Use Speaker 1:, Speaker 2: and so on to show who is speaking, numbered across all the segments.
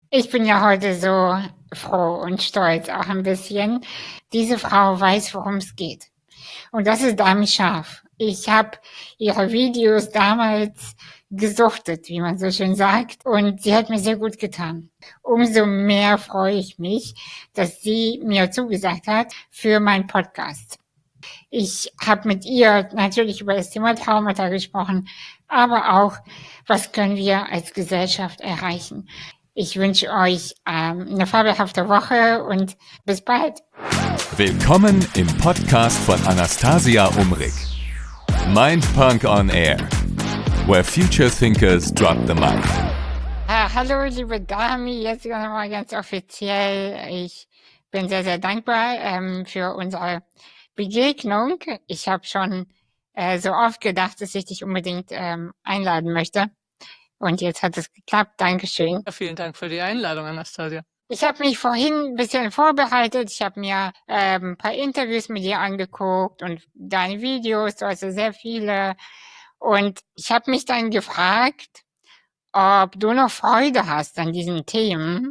Speaker 1: Ich bin ja heute so froh und stolz auch ein bisschen. Diese Frau weiß, worum es geht. Und das ist Dami Scharf. Ich habe ihre Videos damals gesuchtet, wie man so schön sagt, und sie hat mir sehr gut getan. Umso mehr freue ich mich, dass sie mir zugesagt hat für meinen Podcast. Ich habe mit ihr natürlich über das Thema Traumata gesprochen, aber auch, was können wir als Gesellschaft erreichen. Ich wünsche euch eine fabelhafte Woche und bis bald.
Speaker 2: Willkommen im Podcast von Anastasia Umrig. Mindpunk on Air, where future thinkers drop the mic.
Speaker 1: Hallo, liebe Dami, jetzt nochmal ganz offiziell. Ich bin sehr, sehr dankbar für unsere Begegnung. Ich habe schon so oft gedacht, dass ich dich unbedingt einladen möchte. Und jetzt hat es geklappt. Dankeschön.
Speaker 3: Ja, vielen Dank für die Einladung, Anastasia.
Speaker 1: Ich habe mich vorhin ein bisschen vorbereitet. Ich habe mir ein paar Interviews mit dir angeguckt und deine Videos, du hast ja sehr viele. Und ich habe mich dann gefragt, ob du noch Freude hast an diesen Themen,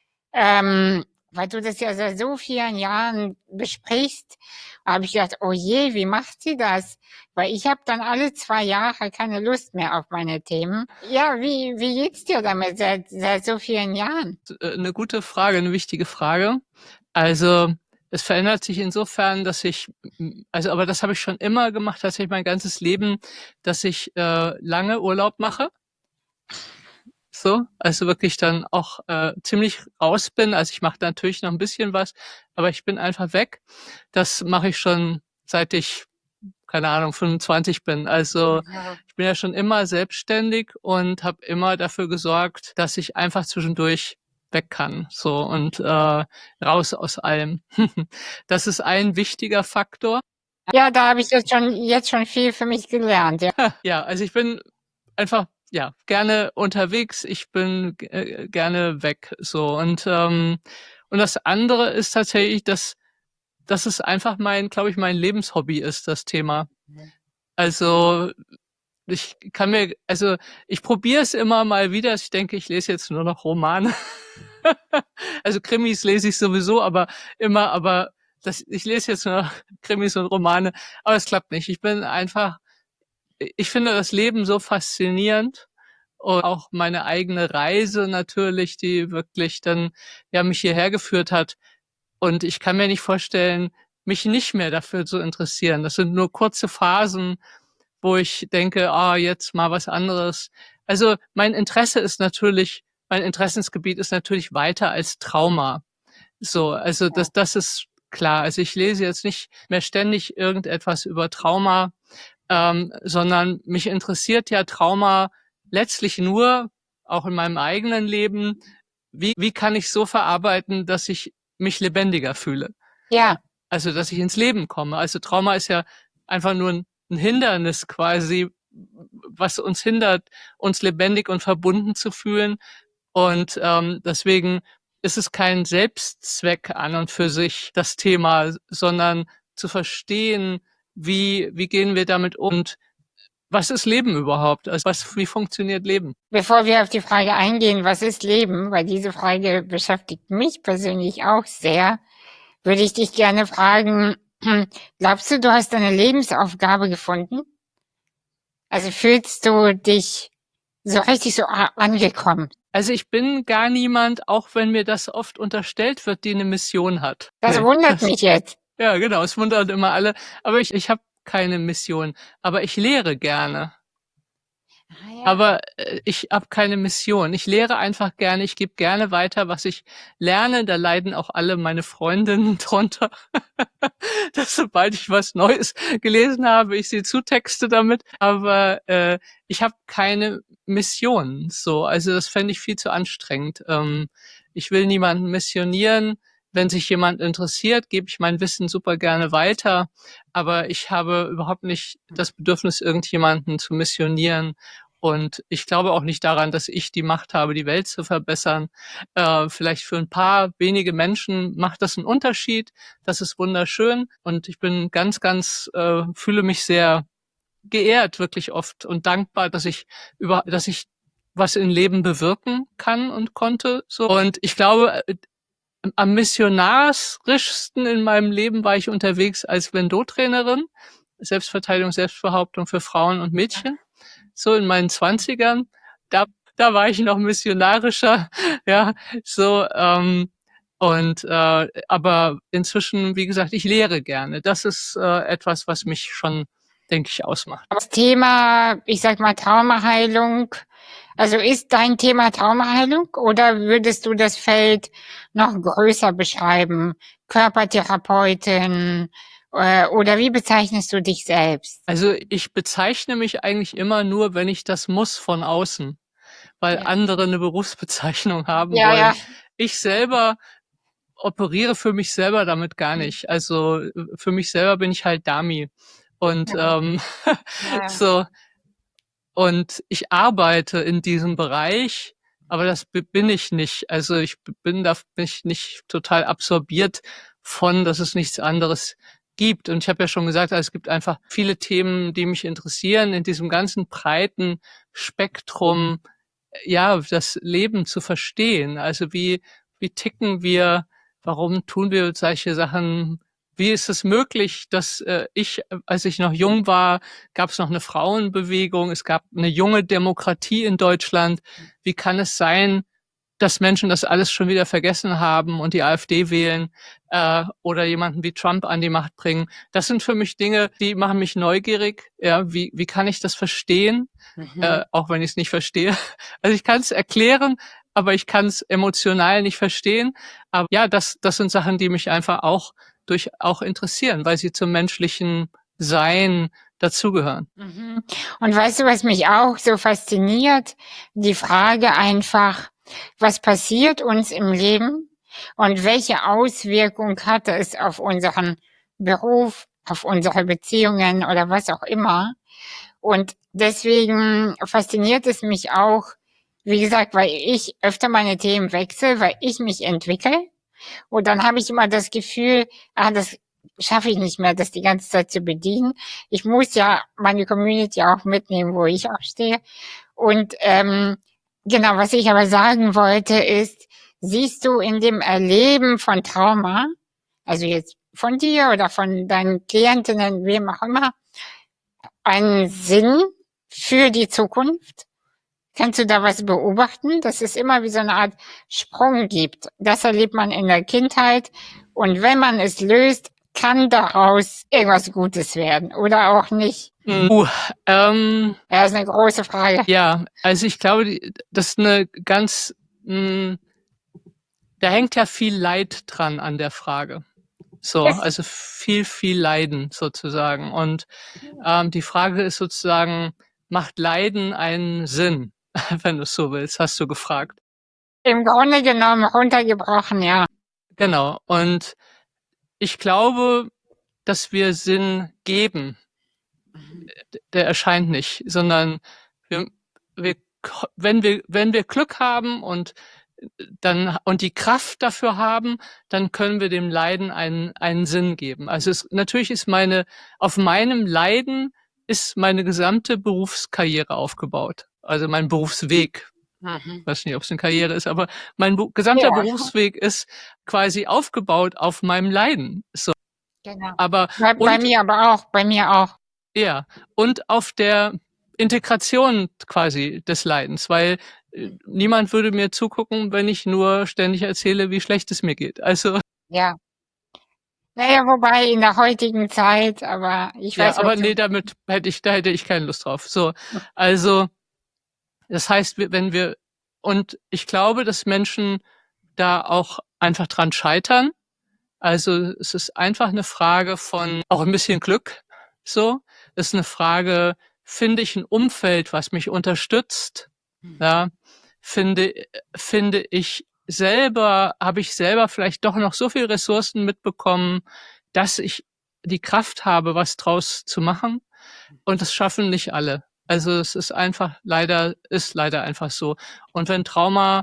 Speaker 1: weil du das ja seit so vielen Jahren besprichst. Habe ich gedacht, oh je, wie macht sie das? Weil ich habe dann alle 2 Jahre keine Lust mehr auf meine Themen. Ja, wie geht's dir damit seit so vielen Jahren?
Speaker 3: Eine gute Frage, eine wichtige Frage. Also es verändert sich insofern, dass aber das habe ich schon immer gemacht, tatsächlich mein ganzes Leben, dass ich lange Urlaub mache. So, also wirklich dann auch ziemlich raus bin. Also ich mache natürlich noch ein bisschen was, aber ich bin einfach weg. Das mache ich schon seit ich, keine Ahnung, 25 bin. Also ich bin ja schon immer selbstständig und habe immer dafür gesorgt, dass ich einfach zwischendurch weg kann, so und raus aus allem. Das ist ein wichtiger Faktor.
Speaker 1: Ja, da habe ich jetzt schon viel für mich gelernt, ja.
Speaker 3: Ja, also ich bin einfach gerne unterwegs. Ich bin gerne weg, so und das andere ist tatsächlich, dass es einfach glaube ich, mein Lebenshobby ist, das Thema. Also ich probiere es immer mal wieder. Ich denke, ich lese jetzt nur noch Romane. Also Krimis lese ich sowieso, ich lese jetzt nur noch Krimis und Romane, aber es klappt nicht. Ich finde das Leben so faszinierend und auch meine eigene Reise natürlich, die wirklich dann mich hierher geführt hat. Und ich kann mir nicht vorstellen, mich nicht mehr dafür zu interessieren. Das sind nur kurze Phasen, wo ich denke, jetzt mal was anderes. Also mein Interessensgebiet ist natürlich weiter als Trauma. So, also das ist klar. Also ich lese jetzt nicht mehr ständig irgendetwas über Trauma, sondern mich interessiert ja Trauma letztlich nur, auch in meinem eigenen Leben, wie kann ich so verarbeiten, dass ich mich lebendiger fühle?
Speaker 1: Ja.
Speaker 3: Also, dass ich ins Leben komme. Also Trauma ist ja einfach nur ein Hindernis quasi, was uns hindert, uns lebendig und verbunden zu fühlen. Und deswegen ist es kein Selbstzweck an und für sich, das Thema, sondern zu verstehen, wie gehen wir damit um und was ist Leben überhaupt? Also wie funktioniert Leben?
Speaker 1: Bevor wir auf die Frage eingehen, was ist Leben, weil diese Frage beschäftigt mich persönlich auch sehr, würde ich dich gerne fragen, glaubst du, du hast deine Lebensaufgabe gefunden? Also fühlst du dich so richtig so angekommen?
Speaker 3: Also ich bin gar niemand, auch wenn mir das oft unterstellt wird, die eine Mission hat.
Speaker 1: Das wundert mich jetzt.
Speaker 3: Ja, genau, es wundert immer alle. Aber ich habe keine Mission. Aber ich lehre gerne. Aber ich habe keine Mission. Ich lehre einfach gerne, ich gebe gerne weiter, was ich lerne. Da leiden auch alle meine Freundinnen drunter, dass sobald ich was Neues gelesen habe, ich sie zutexte damit. Aber ich habe keine Mission. So, also das fände ich viel zu anstrengend. Ich will niemanden missionieren. Wenn sich jemand interessiert, gebe ich mein Wissen super gerne weiter. Aber ich habe überhaupt nicht das Bedürfnis, irgendjemanden zu missionieren. Und ich glaube auch nicht daran, dass ich die Macht habe, die Welt zu verbessern. Vielleicht für ein paar wenige Menschen macht das einen Unterschied. Das ist wunderschön. Und ich bin fühle mich sehr geehrt, wirklich oft und dankbar, dass ich was im Leben bewirken kann und konnte. So. Und ich glaube, am missionarischsten in meinem Leben war ich unterwegs als Wendot-Trainerin. Selbstverteidigung, Selbstbehauptung für Frauen und Mädchen. So in meinen 20ern, da war ich noch missionarischer, ja, so, aber inzwischen, wie gesagt, ich lehre gerne. Das ist etwas, was mich schon, denke ich, ausmacht.
Speaker 1: Das Thema, ich sag mal, Traumaheilung, also ist dein Thema Traumaheilung oder würdest du das Feld noch größer beschreiben? Körpertherapeutin oder wie bezeichnest du dich selbst?
Speaker 3: Also ich bezeichne mich eigentlich immer nur, wenn ich das muss von außen, weil
Speaker 1: Ja.
Speaker 3: andere eine Berufsbezeichnung haben
Speaker 1: Ja,
Speaker 3: wollen.
Speaker 1: ja.
Speaker 3: Ich selber operiere für mich selber damit gar nicht. Also für mich selber bin ich halt Dami. Und
Speaker 1: Ja.
Speaker 3: so, und ich arbeite in diesem Bereich, aber das bin ich nicht. Also ich bin nicht total absorbiert von, dass es nichts anderes gibt. Und ich habe ja schon gesagt, also es gibt einfach viele Themen, die mich interessieren, in diesem ganzen breiten Spektrum, ja, das Leben zu verstehen. Also wie ticken wir? Warum tun wir solche Sachen? Wie ist es möglich, dass als ich noch jung war, gab es noch eine Frauenbewegung, es gab eine junge Demokratie in Deutschland. Wie kann es sein, dass Menschen das alles schon wieder vergessen haben und die AfD wählen oder jemanden wie Trump an die Macht bringen? Das sind für mich Dinge, die machen mich neugierig. Ja, wie kann ich das verstehen, auch wenn ich es nicht verstehe? Also ich kann es erklären, aber ich kann es emotional nicht verstehen. Aber ja, das sind Sachen, die mich einfach auch interessieren, weil sie zum menschlichen Sein dazugehören.
Speaker 1: Mhm. Und weißt du, was mich auch so fasziniert? Die Frage einfach, was passiert uns im Leben und welche Auswirkung hatte es auf unseren Beruf, auf unsere Beziehungen oder was auch immer? Und deswegen fasziniert es mich auch, wie gesagt, weil ich öfter meine Themen wechsle, weil ich mich entwickle. Und dann habe ich immer das Gefühl, das schaffe ich nicht mehr, das die ganze Zeit zu bedienen. Ich muss ja meine Community auch mitnehmen, wo ich auch stehe. Und genau, was ich aber sagen wollte ist, siehst du in dem Erleben von Trauma, also jetzt von dir oder von deinen Klientinnen, wem auch immer, einen Sinn für die Zukunft? Kannst du da was beobachten, dass es immer wie so eine Art Sprung gibt? Das erlebt man in der Kindheit und wenn man es löst, kann daraus irgendwas Gutes werden oder auch nicht? Ja, ist eine große Frage.
Speaker 3: Ja, also ich glaube, das ist eine ganz, da hängt ja viel Leid dran an der Frage. So, also viel Leiden sozusagen. Und die Frage ist sozusagen, macht Leiden einen Sinn, wenn du es so willst, hast du gefragt.
Speaker 1: Im Grunde genommen runtergebrochen, ja.
Speaker 3: Genau. Und ich glaube, dass wir Sinn geben. Der erscheint nicht, sondern wenn wir Glück haben und die Kraft dafür haben, dann können wir dem Leiden einen Sinn geben. Also natürlich ist auf meinem Leiden ist meine gesamte Berufskarriere aufgebaut. Also mein Berufsweg. Ich weiß nicht, ob es eine Karriere ist, aber mein gesamter Berufsweg ist quasi aufgebaut auf meinem Leiden. So.
Speaker 1: Genau.
Speaker 3: Aber
Speaker 1: Bei mir auch.
Speaker 3: Ja, und auf der Integration quasi des Leidens, weil niemand würde mir zugucken, wenn ich nur ständig erzähle, wie schlecht es mir geht. Also
Speaker 1: Ja. Naja, wobei in der heutigen Zeit, aber ich weiß,
Speaker 3: aber nee, da hätte ich keine Lust drauf. So, also das heißt, und ich glaube, dass Menschen da auch einfach dran scheitern. Also es ist einfach eine Frage von auch ein bisschen Glück. So, es ist eine Frage, finde ich ein Umfeld, was mich unterstützt? Ja, habe ich selber vielleicht doch noch so viel Ressourcen mitbekommen, dass ich die Kraft habe, was draus zu machen. Und das schaffen nicht alle. Also es ist leider einfach so. Und wenn Trauma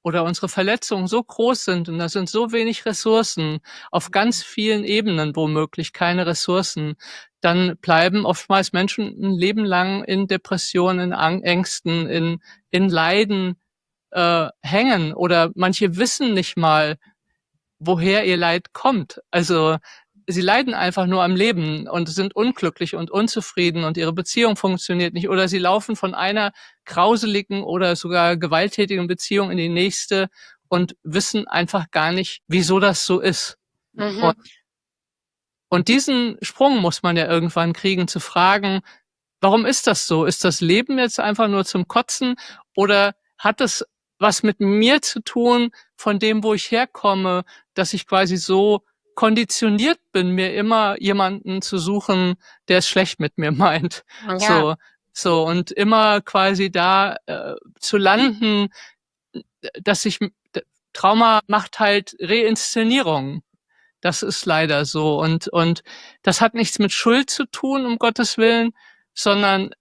Speaker 3: oder unsere Verletzungen so groß sind und da sind so wenig Ressourcen, auf ganz vielen Ebenen womöglich keine Ressourcen, dann bleiben oftmals Menschen ein Leben lang in Depressionen, in Ängsten, in Leiden hängen, oder manche wissen nicht mal, woher ihr Leid kommt. Also sie leiden einfach nur am Leben und sind unglücklich und unzufrieden und ihre Beziehung funktioniert nicht, oder sie laufen von einer grauseligen oder sogar gewalttätigen Beziehung in die nächste und wissen einfach gar nicht, wieso das so ist.
Speaker 1: Mhm.
Speaker 3: Und diesen Sprung muss man ja irgendwann kriegen, zu fragen, warum ist das so? Ist das Leben jetzt einfach nur zum Kotzen, oder hat es was mit mir zu tun, von dem, wo ich herkomme, dass ich quasi so konditioniert bin, mir immer jemanden zu suchen, der es schlecht mit mir meint.
Speaker 1: Ja,
Speaker 3: So und immer quasi da zu landen, dass ich Trauma macht halt Reinszenierungen. Das ist leider so. Und das hat nichts mit Schuld zu tun, um Gottes Willen, sondern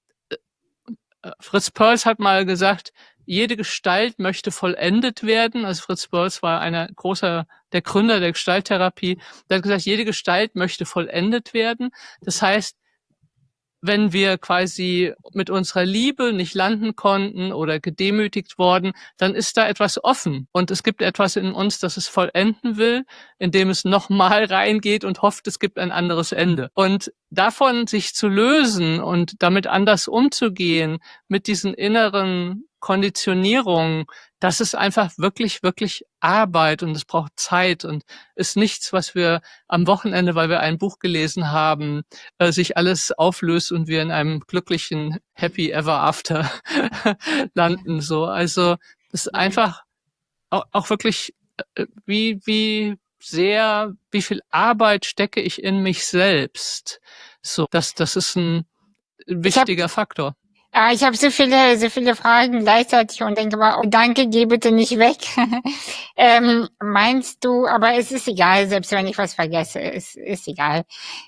Speaker 3: Fritz Perls hat mal gesagt, jede Gestalt möchte vollendet werden. Also Fritz Perls war der Gründer der Gestalttherapie. Der hat gesagt, jede Gestalt möchte vollendet werden. Das heißt, wenn wir quasi mit unserer Liebe nicht landen konnten oder gedemütigt worden, dann ist da etwas offen. Und es gibt etwas in uns, das es vollenden will, indem es nochmal reingeht und hofft, es gibt ein anderes Ende. Und davon sich zu lösen und damit anders umzugehen, mit diesen inneren Konditionierungen, das ist einfach wirklich, wirklich Arbeit, und es braucht Zeit und ist nichts, was wir am Wochenende, weil wir ein Buch gelesen haben, sich alles auflöst und wir in einem glücklichen Happy Ever After landen. So, also es ist einfach auch wirklich wie viel Arbeit stecke ich in mich selbst. So, das ist ein wichtiger Faktor.
Speaker 1: Ich habe so viele Fragen gleichzeitig und denke mal, oh, danke, geh bitte nicht weg. Meinst du, aber es ist egal, selbst wenn ich was vergesse, es ist egal.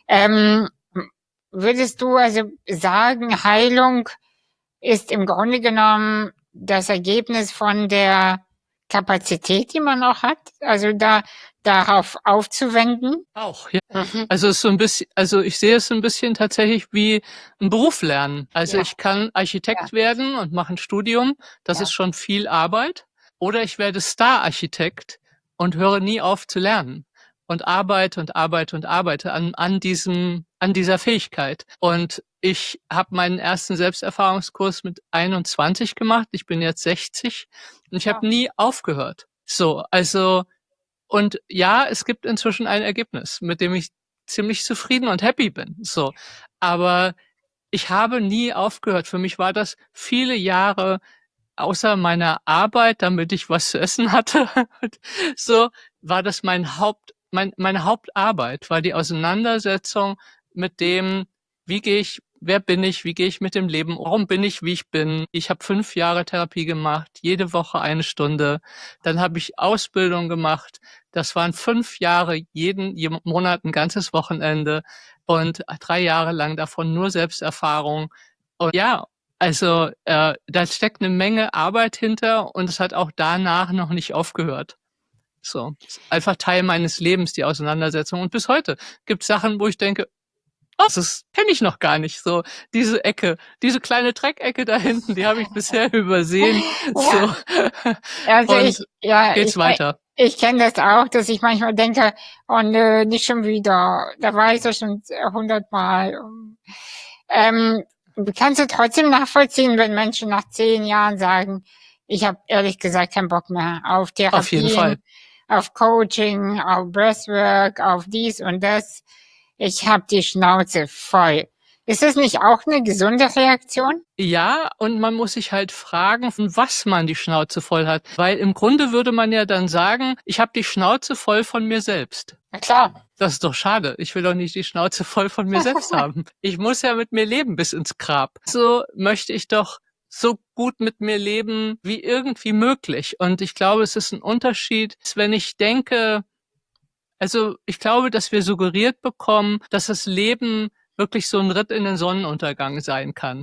Speaker 1: Würdest du also sagen, Heilung ist im Grunde genommen das Ergebnis von der Kapazität, die man auch hat? Also darauf aufzuwenden?
Speaker 3: Auch, ja.
Speaker 1: Mhm.
Speaker 3: Also es ist so ein bisschen, also ich sehe es so ein bisschen tatsächlich wie ein Beruf lernen. Also
Speaker 1: Ja.
Speaker 3: ich kann Architekt werden und mache ein Studium, das
Speaker 1: Ja.
Speaker 3: ist schon viel Arbeit. Oder ich werde Star-Architekt und höre nie auf zu lernen und arbeite und arbeite und arbeite an dieser Fähigkeit. Und ich habe meinen ersten Selbsterfahrungskurs mit 21 gemacht. Ich bin jetzt 60 und ich habe nie aufgehört. So, also und ja, es gibt inzwischen ein Ergebnis, mit dem ich ziemlich zufrieden und happy bin. So, aber ich habe nie aufgehört. Für mich war das viele Jahre außer meiner Arbeit, damit ich was zu essen hatte. So war das meine Hauptarbeit, war die Auseinandersetzung mit dem, wer bin ich, wie gehe ich mit dem Leben, warum bin ich, wie ich bin. Ich habe 5 Jahre Therapie gemacht, jede Woche 1 Stunde. Dann habe ich Ausbildung gemacht. Das waren 5 Jahre, jeden Monat ein ganzes Wochenende und 3 Jahre lang davon nur Selbsterfahrung. Und ja, also da steckt eine Menge Arbeit hinter und es hat auch danach noch nicht aufgehört. So, ist einfach Teil meines Lebens, die Auseinandersetzung. Und bis heute gibt es Sachen, wo ich denke, oh, das kenne ich noch gar nicht. So, diese Ecke, diese kleine Dreckecke da hinten, die habe ich bisher übersehen. So.
Speaker 1: Also
Speaker 3: Und geht's weiter.
Speaker 1: Ich kenne das auch, dass ich manchmal denke, oh nö, nicht schon wieder. Da war ich doch schon 100 Mal. Kannst du trotzdem nachvollziehen, wenn Menschen nach 10 Jahren sagen, ich habe ehrlich gesagt keinen Bock mehr auf
Speaker 3: Auf jeden Fall.
Speaker 1: Therapien, auf Coaching, auf Breathwork, auf dies und das. Ich habe die Schnauze voll. Ist das nicht auch eine gesunde Reaktion?
Speaker 3: Ja, und man muss sich halt fragen, von was man die Schnauze voll hat. Weil im Grunde würde man ja dann sagen, ich habe die Schnauze voll von mir selbst.
Speaker 1: Na klar.
Speaker 3: Das ist doch schade. Ich will doch nicht die Schnauze voll von mir selbst haben. Ich muss ja mit mir leben bis ins Grab. So möchte ich doch so gut mit mir leben wie irgendwie möglich. Und ich glaube, es ist ein Unterschied, wenn ich denke, also ich glaube, dass wir suggeriert bekommen, dass das Leben wirklich so ein Ritt in den Sonnenuntergang sein kann.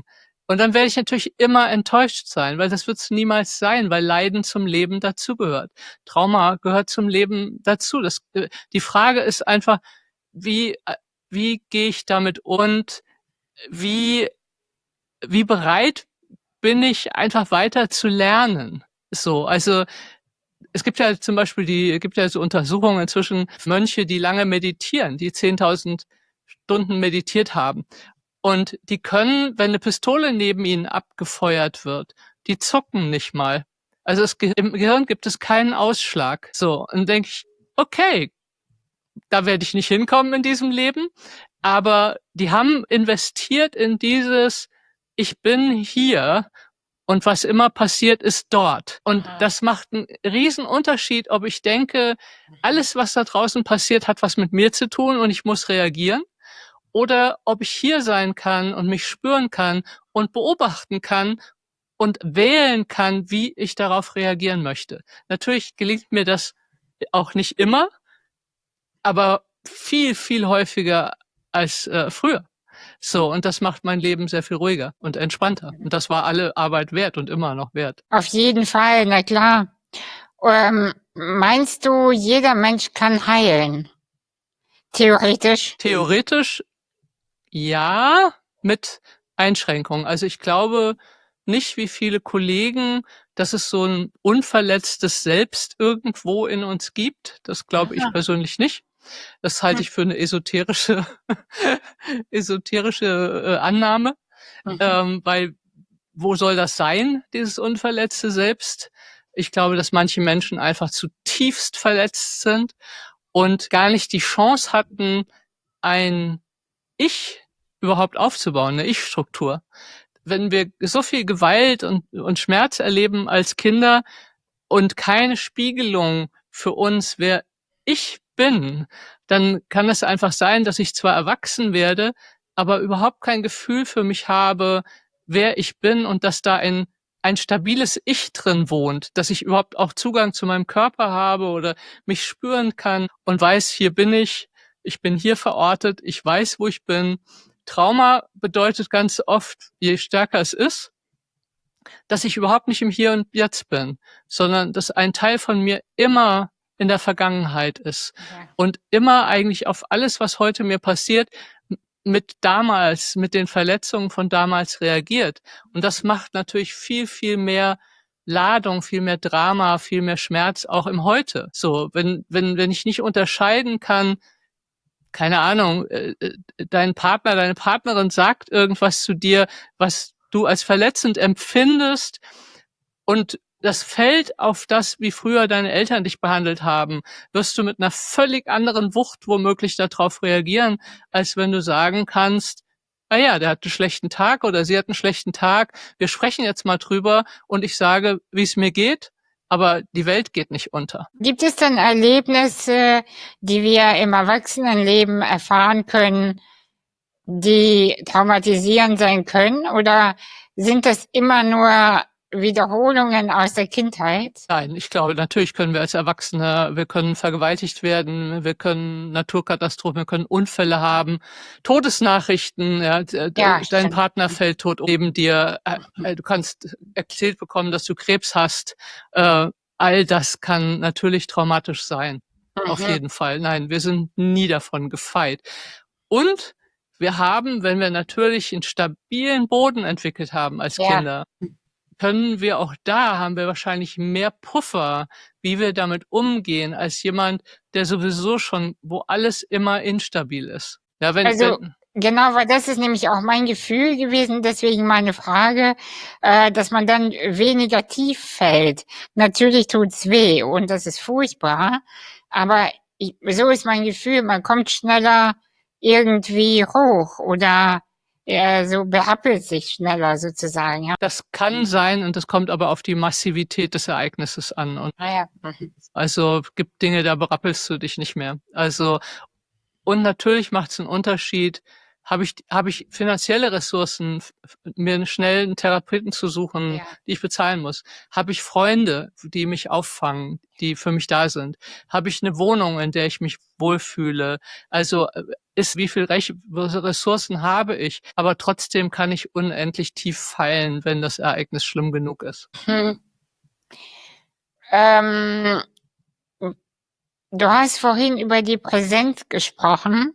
Speaker 3: Und dann werde ich natürlich immer enttäuscht sein, weil das wird es niemals sein, weil Leiden zum Leben dazugehört. Trauma gehört zum Leben dazu. Die Frage ist einfach, wie wie gehe ich damit und wie bereit bin ich einfach weiter zu lernen? So, also es gibt ja zum Beispiel so Untersuchungen inzwischen, Mönche, die lange meditieren, die 10.000 Stunden meditiert haben. Und die können, wenn eine Pistole neben ihnen abgefeuert wird, die zucken nicht mal. Also im Gehirn gibt es keinen Ausschlag. So, und denke ich, okay, da werde ich nicht hinkommen in diesem Leben. Aber die haben investiert in dieses, ich bin hier und was immer passiert, ist dort. Und das macht einen riesen Unterschied, ob ich denke, alles, was da draußen passiert, hat was mit mir zu tun und ich muss reagieren. Oder ob ich hier sein kann und mich spüren kann und beobachten kann und wählen kann, wie ich darauf reagieren möchte. Natürlich gelingt mir das auch nicht immer, aber viel, viel häufiger als früher. So, und das macht mein Leben sehr viel ruhiger und entspannter. Und das war alle Arbeit wert und immer noch wert.
Speaker 1: Auf jeden Fall, na klar. Meinst du, jeder Mensch kann heilen? Theoretisch?
Speaker 3: Theoretisch ja, mit Einschränkungen. Also ich glaube nicht wie viele Kollegen, dass es so ein unverletztes Selbst irgendwo in uns gibt. Das glaube ich persönlich nicht. Das halte ich für eine esoterische Annahme, weil wo soll das sein, dieses unverletzte Selbst? Ich glaube, dass manche Menschen einfach zutiefst verletzt sind und gar nicht die Chance hatten, ein Ich überhaupt aufzubauen, eine Ich-Struktur. Wenn wir so viel Gewalt und Schmerz erleben als Kinder und keine Spiegelung für uns, wer ich bin, dann kann es einfach sein, dass ich zwar erwachsen werde, aber überhaupt kein Gefühl für mich habe, wer ich bin und dass da ein stabiles Ich drin wohnt, dass ich überhaupt auch Zugang zu meinem Körper habe oder mich spüren kann und weiß, hier bin ich bin hier verortet, ich weiß, wo ich bin. Trauma bedeutet ganz oft, je stärker es ist, dass ich überhaupt nicht im Hier und Jetzt bin, sondern dass ein Teil von mir immer in der Vergangenheit ist und immer eigentlich auf alles, was heute mir passiert, mit den Verletzungen von damals reagiert. Und das macht natürlich viel, viel mehr Ladung, viel mehr Drama, viel mehr Schmerz auch im Heute. So, wenn ich nicht unterscheiden kann, keine Ahnung, dein Partner, deine Partnerin sagt irgendwas zu dir, was du als verletzend empfindest und das fällt auf das, wie früher deine Eltern dich behandelt haben, wirst du mit einer völlig anderen Wucht womöglich darauf reagieren, als wenn du sagen kannst, ah ja, der hat einen schlechten Tag oder sie hat einen schlechten Tag, wir sprechen jetzt mal drüber und ich sage, wie es mir geht, aber die Welt geht nicht unter.
Speaker 1: Gibt es denn Erlebnisse, die wir im Erwachsenenleben erfahren können, die traumatisierend sein können? Oder sind das immer nur Wiederholungen aus der Kindheit?
Speaker 3: Nein, ich glaube, natürlich können wir als Erwachsene, wir können vergewaltigt werden, wir können Naturkatastrophen, wir können Unfälle haben, Todesnachrichten, ja, dein
Speaker 1: stimmt.
Speaker 3: Partner fällt tot neben dir, du kannst erzählt bekommen, dass du Krebs hast. All das kann natürlich traumatisch sein. Auf jeden Fall. Nein, wir sind nie davon gefeit. Und wir haben, wenn wir natürlich einen stabilen Boden entwickelt haben als Kinder, haben wir wahrscheinlich mehr Puffer, wie wir damit umgehen, als jemand, der sowieso schon, wo alles immer instabil ist. Ja,
Speaker 1: Genau, weil das ist nämlich auch mein Gefühl gewesen, deswegen meine Frage, dass man dann weniger tief fällt. Natürlich tut's weh und das ist furchtbar, aber so ist mein Gefühl, man kommt schneller irgendwie hoch oder so behappelt sich schneller sozusagen. Ja.
Speaker 3: Das kann sein und das kommt aber auf die Massivität des Ereignisses an. Und also gibt Dinge, da berappelst du dich nicht mehr. Also und natürlich macht es einen Unterschied, habe ich finanzielle Ressourcen, mir schnell einen Therapeuten zu suchen,
Speaker 1: Ja.
Speaker 3: die ich bezahlen muss? Habe ich Freunde, die mich auffangen, die für mich da sind? Habe ich eine Wohnung, in der ich mich wohlfühle? Also wie viel Ressourcen habe ich? Aber trotzdem kann ich unendlich tief fallen, wenn das Ereignis schlimm genug ist.
Speaker 1: Hm. Ähm, Du hast vorhin über die Präsenz gesprochen.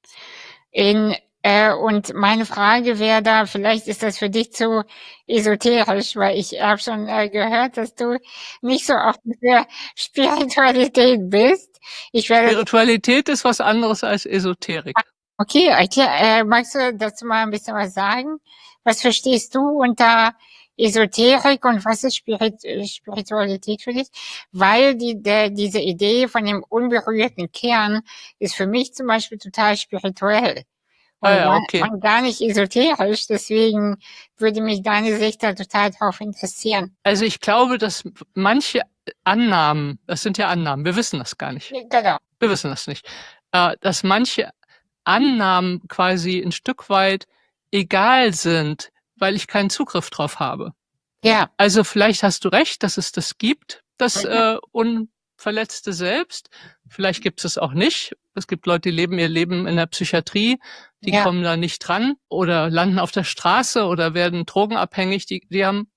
Speaker 1: Und meine Frage wäre da, vielleicht ist das für dich zu esoterisch, weil ich habe schon gehört, dass du nicht so offen für Spiritualität bist.
Speaker 3: Spiritualität ist was anderes als Esoterik.
Speaker 1: Okay, magst du dazu mal ein bisschen was sagen? Was verstehst du unter Esoterik und was ist Spiritualität für dich? Weil diese Idee von dem unberührten Kern ist für mich zum Beispiel total spirituell
Speaker 3: Okay.
Speaker 1: und gar nicht esoterisch. Deswegen würde mich deine Sicht da total drauf interessieren.
Speaker 3: Also ich glaube, dass manche Annahmen, das sind ja Annahmen, wir wissen das gar nicht.
Speaker 1: Genau.
Speaker 3: Wir wissen das nicht. Dass manche Annahmen quasi ein Stück weit egal sind, weil ich keinen Zugriff drauf habe.
Speaker 1: Ja.
Speaker 3: Also vielleicht hast du recht, dass es das gibt, das unverletzte Selbst. Vielleicht gibt es auch nicht. Es gibt Leute, die leben ihr Leben in der Psychiatrie, die kommen da nicht dran oder landen auf der Straße oder werden drogenabhängig. Die haben,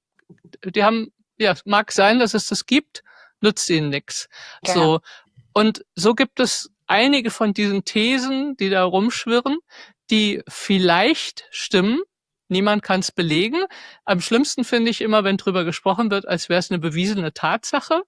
Speaker 3: ja, mag sein, dass es das gibt, nützt ihnen nichts.
Speaker 1: Ja.
Speaker 3: So. Und so gibt es einige von diesen Thesen, die da rumschwirren, die vielleicht stimmen. Niemand kann es belegen. Am schlimmsten finde ich immer, wenn drüber gesprochen wird, als wäre es eine bewiesene Tatsache.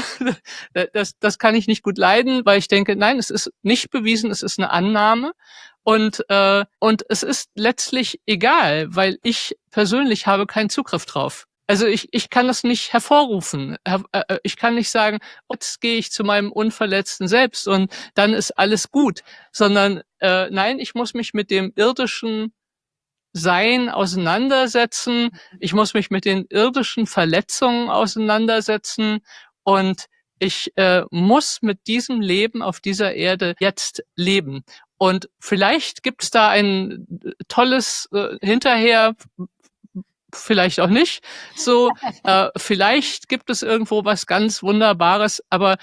Speaker 3: Das kann ich nicht gut leiden, weil ich denke, nein, es ist nicht bewiesen, es ist eine Annahme. Und es ist letztlich egal, weil ich persönlich habe keinen Zugriff drauf. Also ich kann das nicht hervorrufen. Ich kann nicht sagen, jetzt gehe ich zu meinem unverletzten Selbst und dann ist alles gut. Sondern nein, ich muss mich mit dem irdischen Sein auseinandersetzen. Ich muss mich mit den irdischen Verletzungen auseinandersetzen. Und ich muss mit diesem Leben auf dieser Erde jetzt leben. Und vielleicht gibt's da ein tolles hinterher, vielleicht auch nicht. So, vielleicht gibt es irgendwo was ganz Wunderbares, aber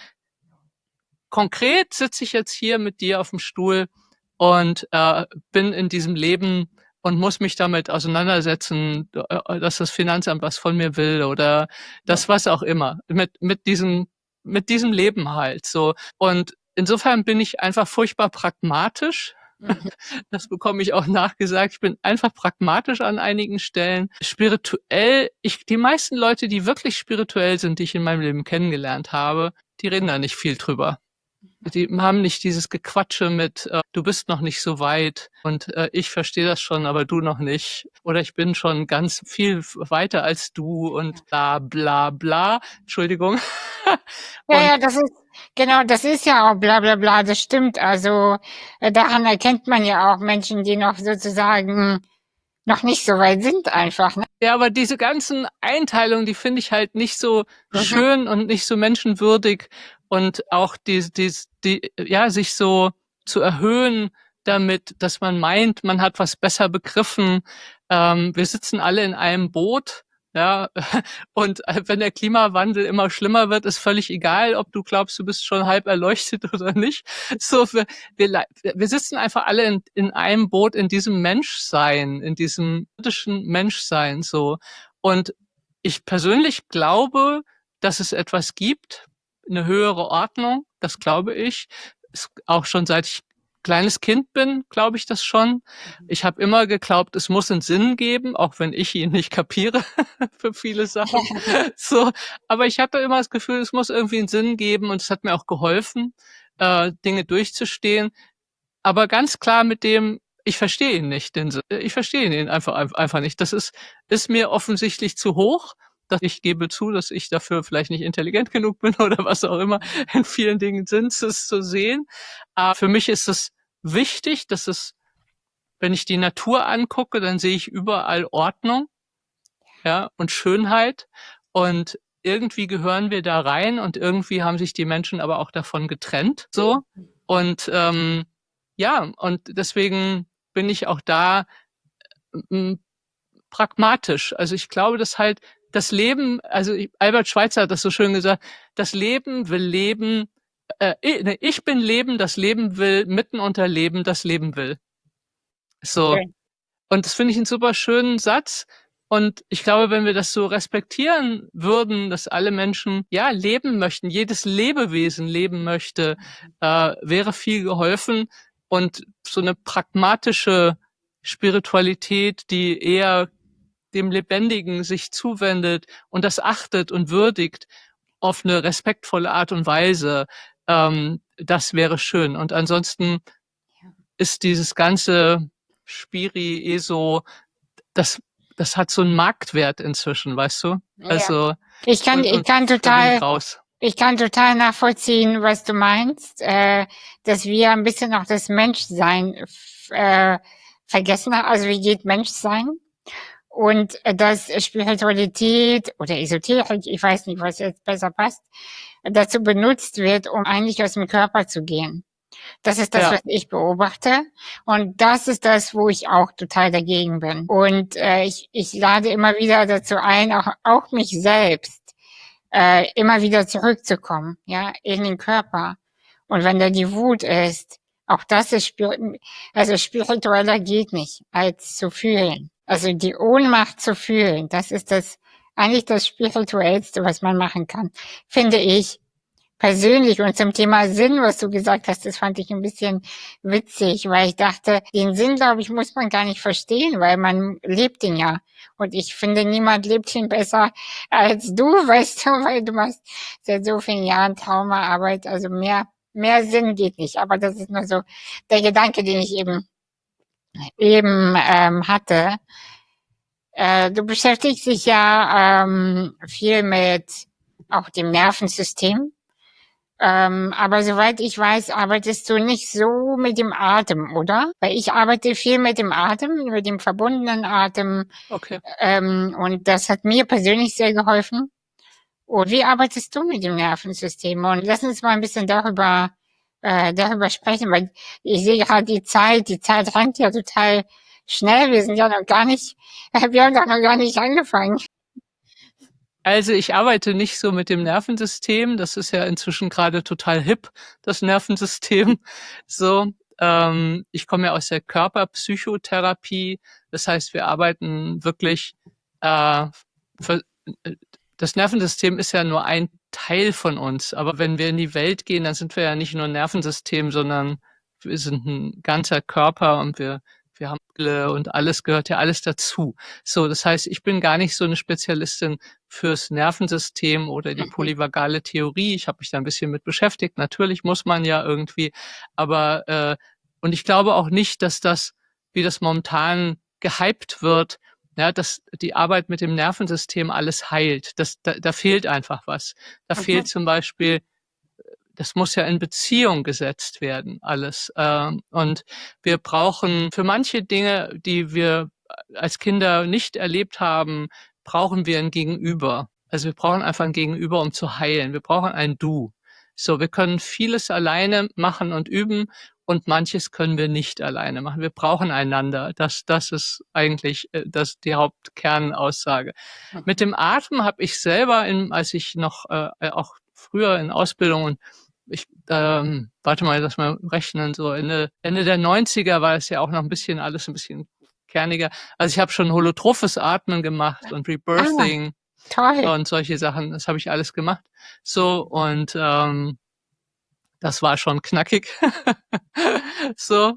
Speaker 3: konkret sitze ich jetzt hier mit dir auf dem Stuhl und bin in diesem Leben und muss mich damit auseinandersetzen, dass das Finanzamt was von mir will oder das was auch immer. Mit diesem Leben halt so. Und insofern bin ich einfach furchtbar pragmatisch. Das bekomme ich auch nachgesagt. Ich bin einfach pragmatisch an einigen Stellen. Spirituell, die meisten Leute, die wirklich spirituell sind, die ich in meinem Leben kennengelernt habe, die reden da nicht viel drüber. Die haben nicht dieses Gequatsche mit, du bist noch nicht so weit und ich verstehe das schon, aber du noch nicht. Oder ich bin schon ganz viel weiter als du und bla bla bla. Entschuldigung.
Speaker 1: Ja, das ist ja auch bla bla bla, das stimmt. Also daran erkennt man ja auch Menschen, die noch sozusagen noch nicht so weit sind einfach. Ne?
Speaker 3: Ja, aber diese ganzen Einteilungen, die finde ich halt nicht so schön und nicht so menschenwürdig und auch sich so zu erhöhen damit, dass man meint, man hat was besser begriffen. Wir sitzen alle in einem Boot. Ja, und wenn der Klimawandel immer schlimmer wird, ist völlig egal, ob du glaubst, du bist schon halb erleuchtet oder nicht. So, wir sitzen einfach alle in einem Boot, in diesem Menschsein, in diesem irdischen Menschsein, so. Und ich persönlich glaube, dass es etwas gibt, eine höhere Ordnung, das glaube ich. Auch schon seit ich kleines Kind bin, glaube ich das schon. Ich habe immer geglaubt, es muss einen Sinn geben, auch wenn ich ihn nicht kapiere für viele Sachen. So, aber ich hatte immer das Gefühl, es muss irgendwie einen Sinn geben und es hat mir auch geholfen, Dinge durchzustehen. Aber ganz klar mit dem, ich verstehe ihn nicht, ich verstehe ihn einfach nicht. Das ist mir offensichtlich zu hoch. Ich gebe zu, dass ich dafür vielleicht nicht intelligent genug bin oder was auch immer. In vielen Dingen sind es zu sehen. Aber für mich ist es wichtig, dass wenn ich die Natur angucke, dann sehe ich überall Ordnung, ja, und Schönheit. Und irgendwie gehören wir da rein und irgendwie haben sich die Menschen aber auch davon getrennt, so. Und ja, und deswegen bin ich auch da pragmatisch. Also ich glaube, dass halt das Leben, also Albert Schweitzer hat das so schön gesagt, das Leben will leben, ich bin Leben, das Leben will, mitten unter Leben, das Leben will. So.
Speaker 1: Okay.
Speaker 3: Und das finde ich einen super schönen Satz. Und ich glaube, wenn wir das so respektieren würden, dass alle Menschen ja leben möchten, jedes Lebewesen leben möchte, wäre viel geholfen. Und so eine pragmatische Spiritualität, die eher dem Lebendigen sich zuwendet und das achtet und würdigt auf eine respektvolle Art und Weise, das wäre schön. Und ansonsten ist dieses ganze Spiri, ESO, das hat so einen Marktwert inzwischen, weißt du?
Speaker 1: Ja.
Speaker 3: Also
Speaker 1: Ich kann
Speaker 3: da bin
Speaker 1: total,
Speaker 3: ich raus.
Speaker 1: ich kann total nachvollziehen, was du meinst, dass wir ein bisschen auch das Menschsein vergessen haben. Also wie geht Menschsein? Und dass Spiritualität oder Esoterik, ich weiß nicht, was jetzt besser passt, dazu benutzt wird, um eigentlich aus dem Körper zu gehen. Das ist das,
Speaker 3: Ja.
Speaker 1: was ich beobachte. Und das ist das, wo ich auch total dagegen bin. Und ich lade immer wieder dazu ein, auch mich selbst immer wieder zurückzukommen, ja, in den Körper. Und wenn da die Wut ist, auch das ist spiritueller geht nicht, als zu fühlen. Also die Ohnmacht zu fühlen, das ist eigentlich das Spirituellste, was man machen kann, finde ich persönlich. Und zum Thema Sinn, was du gesagt hast, das fand ich ein bisschen witzig, weil ich dachte, den Sinn, glaube ich, muss man gar nicht verstehen, weil man lebt ihn ja. Und ich finde, niemand lebt ihn besser als du, weißt du, weil du machst seit so vielen Jahren Traumaarbeit, also mehr Sinn geht nicht. Aber das ist nur so der Gedanke, den ich eben hatte. Du beschäftigst dich ja viel mit auch dem Nervensystem. Aber soweit ich weiß, arbeitest du nicht so mit dem Atem, oder? Weil ich arbeite viel mit dem Atem, mit dem verbundenen Atem.
Speaker 3: Okay.
Speaker 1: Und das hat mir persönlich sehr geholfen. Und wie arbeitest du mit dem Nervensystem? Und lass uns mal ein bisschen darüber sprechen, weil ich sehe gerade die Zeit rennt ja total schnell. Wir sind ja noch gar nicht, wir haben doch noch gar nicht angefangen.
Speaker 3: Also ich arbeite nicht so mit dem Nervensystem. Das ist ja inzwischen gerade total hip, das Nervensystem. So, ich komme ja aus der Körperpsychotherapie. Das heißt, wir arbeiten wirklich, das Nervensystem ist ja nur ein Teil von uns. Aber wenn wir in die Welt gehen, dann sind wir ja nicht nur ein Nervensystem, sondern wir sind ein ganzer Körper und wir haben und alles gehört ja alles dazu. So, das heißt, ich bin gar nicht so eine Spezialistin fürs Nervensystem oder die polyvagale Theorie. Ich habe mich da ein bisschen mit beschäftigt. Natürlich muss man ja irgendwie, aber und ich glaube auch nicht, dass das, wie das momentan gehypt wird, ja, dass die Arbeit mit dem Nervensystem alles heilt. Da fehlt einfach was. Da fehlt zum Beispiel, das muss ja in Beziehung gesetzt werden, alles. Und wir brauchen für manche Dinge, die wir als Kinder nicht erlebt haben, brauchen wir ein Gegenüber. Also wir brauchen einfach ein Gegenüber, um zu heilen. Wir brauchen ein Du. So, wir können vieles alleine machen und üben und manches können wir nicht alleine machen. Wir brauchen einander. Das ist eigentlich die Hauptkernaussage. Mit dem Atem habe ich selber, als ich noch auch früher in Ausbildung und warte mal, lass mal rechnen, so Ende der 90er war es ja auch noch alles ein bisschen kerniger. Also ich habe schon holotrophes Atmen gemacht und Rebirthing und solche Sachen, das habe ich alles gemacht. So, und das war schon knackig. So,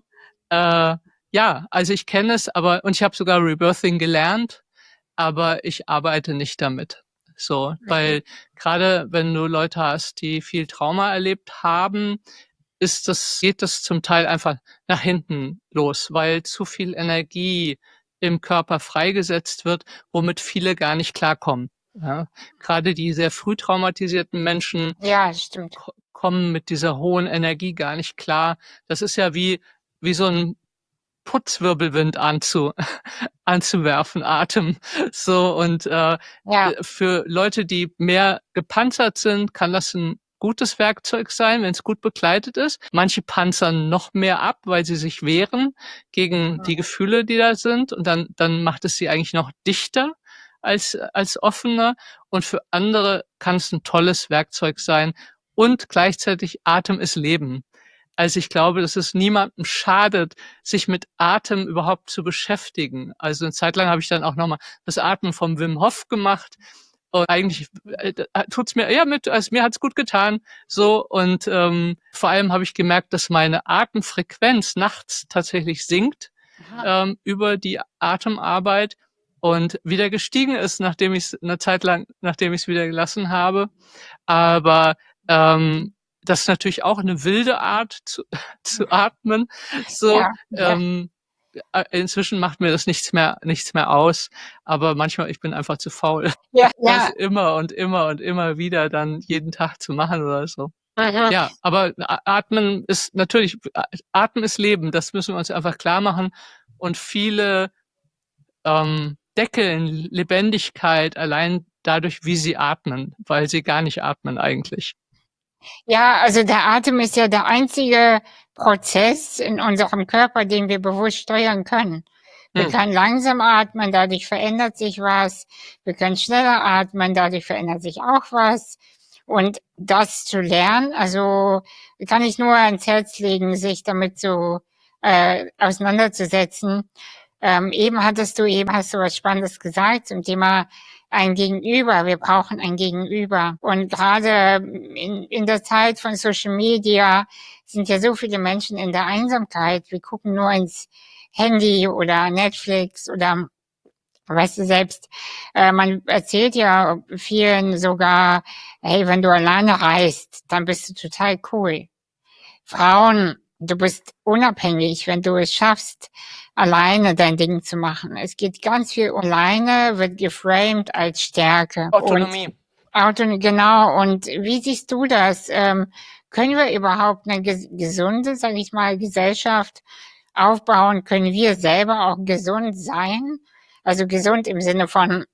Speaker 3: ja, also ich kenne es, und ich habe sogar Rebirthing gelernt, aber ich arbeite nicht damit. So, weil gerade wenn du Leute hast, die viel Trauma erlebt haben, geht das zum Teil einfach nach hinten los, weil zu viel Energie im Körper freigesetzt wird, womit viele gar nicht klarkommen. Ja, gerade die sehr früh traumatisierten Menschen
Speaker 1: stimmt.
Speaker 3: kommen mit dieser hohen Energie gar nicht klar. Das ist ja wie so ein Putzwirbelwind anzuwerfen, Atem. So, und für Leute, die mehr gepanzert sind, kann das ein gutes Werkzeug sein, wenn es gut begleitet ist. Manche panzern noch mehr ab, weil sie sich wehren gegen die Gefühle, die da sind. Und dann macht es sie eigentlich noch dichter als offener. Und für andere kann es ein tolles Werkzeug sein. Und gleichzeitig Atem ist Leben. Also ich glaube, dass es niemandem schadet, sich mit Atem überhaupt zu beschäftigen. Also eine Zeit lang habe ich dann auch nochmal das Atmen vom Wim Hof gemacht. Und eigentlich tut's mir, also mir hat's gut getan. So, und vor allem habe ich gemerkt, dass meine Atemfrequenz nachts tatsächlich sinkt über die Atemarbeit und wieder gestiegen ist, nachdem ich es wieder gelassen habe. Aber das ist natürlich auch eine wilde Art zu atmen. So, inzwischen macht mir das nichts mehr aus, aber manchmal, ich bin einfach zu faul, das immer und immer und immer wieder dann jeden Tag zu machen oder so. Ja, aber Atmen ist Leben, das müssen wir uns einfach klar machen. Und viele deckeln Lebendigkeit allein dadurch, wie sie atmen, weil sie gar nicht atmen eigentlich.
Speaker 1: Ja, also der Atem ist ja der einzige Prozess in unserem Körper, den wir bewusst steuern können. Wir können langsam atmen, dadurch verändert sich was. Wir können schneller atmen, dadurch verändert sich auch was. Und das zu lernen, also kann ich nur ans Herz legen, sich damit so auseinanderzusetzen. Hast du was Spannendes gesagt zum Thema ein Gegenüber. Wir brauchen ein Gegenüber. Und gerade in der Zeit von Social Media sind ja so viele Menschen in der Einsamkeit. Wir gucken nur ins Handy oder Netflix oder weißt du selbst, man erzählt ja vielen sogar, hey, wenn du alleine reist, dann bist du total cool. Frauen, du bist unabhängig, wenn du es schaffst, alleine dein Ding zu machen. Es geht ganz viel alleine, wird geframed als Stärke.
Speaker 3: Autonomie.
Speaker 1: Genau. Und wie siehst du das? Können wir überhaupt eine gesunde, sage ich mal, Gesellschaft aufbauen? Können wir selber auch gesund sein? Also gesund im Sinne von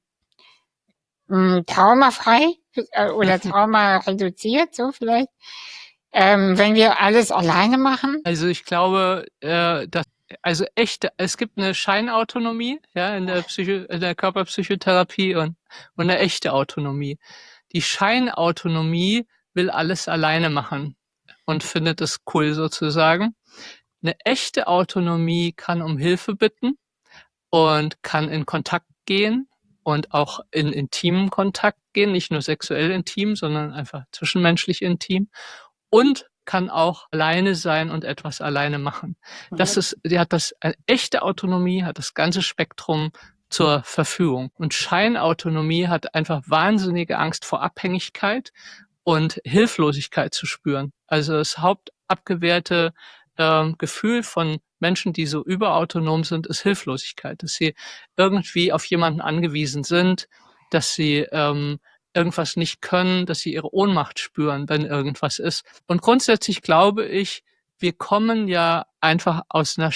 Speaker 1: traumafrei oder trauma reduziert, so vielleicht. Wenn wir alles alleine machen?
Speaker 3: Also ich glaube, es gibt eine Scheinautonomie, ja, in der Körperpsychotherapie und eine echte Autonomie. Die Scheinautonomie will alles alleine machen und findet es cool sozusagen. Eine echte Autonomie kann um Hilfe bitten und kann in Kontakt gehen und auch in intimen Kontakt gehen, nicht nur sexuell intim, sondern einfach zwischenmenschlich intim. Und kann auch alleine sein und etwas alleine machen. Eine echte Autonomie hat das ganze Spektrum zur Verfügung. Und Scheinautonomie hat einfach wahnsinnige Angst vor Abhängigkeit und Hilflosigkeit zu spüren. Also das hauptabgewehrte Gefühl von Menschen, die so überautonom sind, ist Hilflosigkeit, dass sie irgendwie auf jemanden angewiesen sind, dass sie irgendwas nicht können, dass sie ihre Ohnmacht spüren, wenn irgendwas ist. Und grundsätzlich glaube ich, wir kommen ja einfach aus dem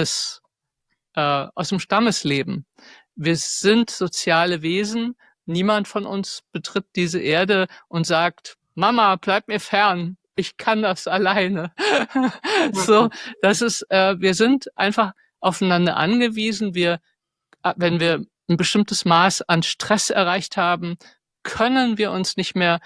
Speaker 3: Stammesleben. Wir sind soziale Wesen. Niemand von uns betritt diese Erde und sagt, Mama, bleib mir fern. Ich kann das alleine. So, wir sind einfach aufeinander angewiesen. Wenn wir ein bestimmtes Maß an Stress erreicht haben, können wir uns nicht mehr,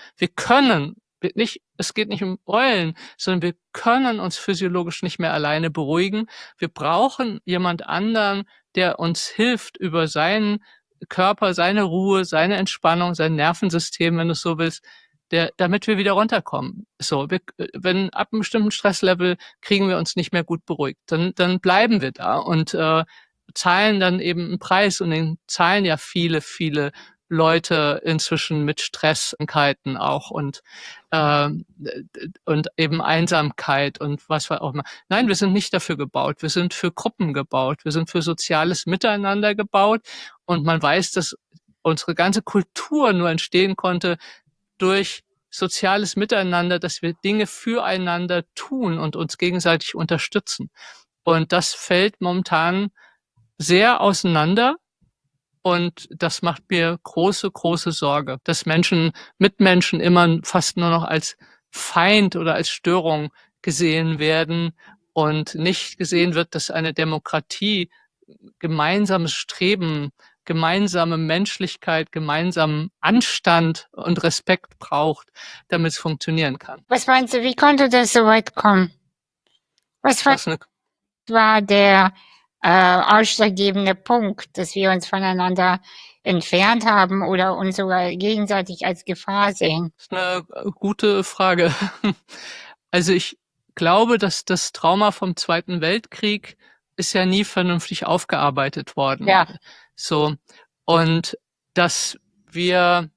Speaker 3: es geht nicht um Eulen, sondern wir können uns physiologisch nicht mehr alleine beruhigen. Wir brauchen jemand anderen, der uns hilft, über seinen Körper, seine Ruhe, seine Entspannung, sein Nervensystem, wenn du es so willst, damit wir wieder runterkommen. So, wenn ab einem bestimmten Stresslevel kriegen wir uns nicht mehr gut beruhigt, dann bleiben wir da und zahlen dann eben einen Preis, und den zahlen ja viele, viele Leute inzwischen mit Stresskrankheiten auch und eben Einsamkeit und was auch immer. Nein, wir sind nicht dafür gebaut. Wir sind für Gruppen gebaut. Wir sind für soziales Miteinander gebaut. Und man weiß, dass unsere ganze Kultur nur entstehen konnte durch soziales Miteinander, dass wir Dinge füreinander tun und uns gegenseitig unterstützen. Und das fällt momentan sehr auseinander. Und das macht mir große, große Sorge, dass Mitmenschen immer fast nur noch als Feind oder als Störung gesehen werden und nicht gesehen wird, dass eine Demokratie gemeinsames Streben, gemeinsame Menschlichkeit, gemeinsamen Anstand und Respekt braucht, damit es funktionieren kann.
Speaker 1: Was meinst du, wie konnte das so weit kommen? Was
Speaker 3: Das ist eine
Speaker 1: war der ausschlaggebende Punkt, dass wir uns voneinander entfernt haben oder uns sogar gegenseitig als Gefahr sehen?
Speaker 3: Das ist eine gute Frage. Also ich glaube, dass das Trauma vom Zweiten Weltkrieg ist ja nie vernünftig aufgearbeitet worden.
Speaker 1: Ja.
Speaker 3: So. Und dass wir,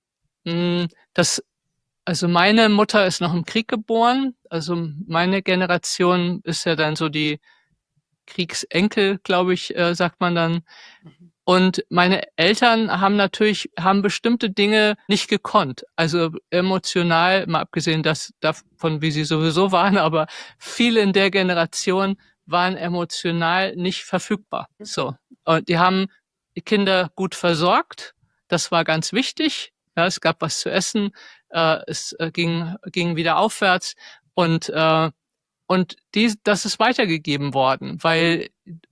Speaker 3: also meine Mutter ist noch im Krieg geboren. Also meine Generation ist ja dann so die Kriegsenkel, glaube ich, sagt man dann. Und meine Eltern haben bestimmte Dinge nicht gekonnt. Also emotional, mal abgesehen davon, wie sie sowieso waren, aber viele in der Generation waren emotional nicht verfügbar. So. Und die haben die Kinder gut versorgt. Das war ganz wichtig. Ja, es gab was zu essen. Es ging wieder aufwärts und das ist weitergegeben worden, weil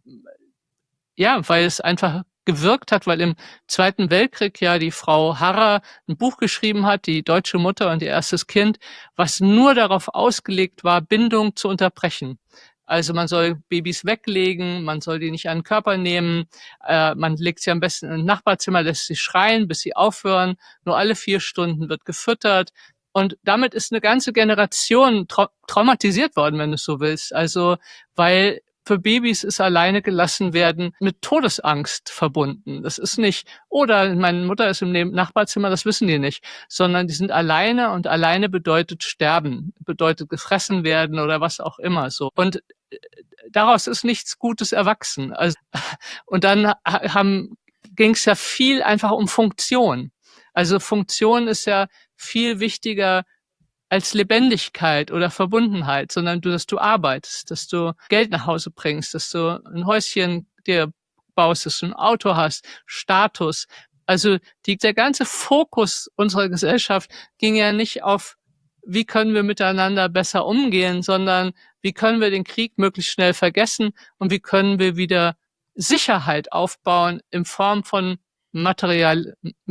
Speaker 3: es einfach gewirkt hat, weil im Zweiten Weltkrieg ja die Frau Harrer ein Buch geschrieben hat, die deutsche Mutter und ihr erstes Kind, was nur darauf ausgelegt war, Bindung zu unterbrechen. Also man soll Babys weglegen, man soll die nicht an den Körper nehmen, man legt sie am besten in ein Nachbarzimmer, lässt sie schreien, bis sie aufhören, nur alle 4 Stunden wird gefüttert. Und damit ist eine ganze Generation traumatisiert worden, wenn du es so willst. Also, weil für Babys ist alleine gelassen werden mit Todesangst verbunden. Das ist nicht, oder meine Mutter ist im Nachbarzimmer, das wissen die nicht, sondern die sind alleine und alleine bedeutet sterben, bedeutet gefressen werden oder was auch immer so. Und daraus ist nichts Gutes erwachsen. Also, und dann ging es ja viel einfach um Funktion. Also Funktion ist ja viel wichtiger als Lebendigkeit oder Verbundenheit, sondern dass du arbeitest, dass du Geld nach Hause bringst, dass du ein Häuschen dir baust, dass du ein Auto hast, Status. Also der ganze Fokus unserer Gesellschaft ging ja nicht auf, wie können wir miteinander besser umgehen, sondern wie können wir den Krieg möglichst schnell vergessen und wie können wir wieder Sicherheit aufbauen in Form von materialem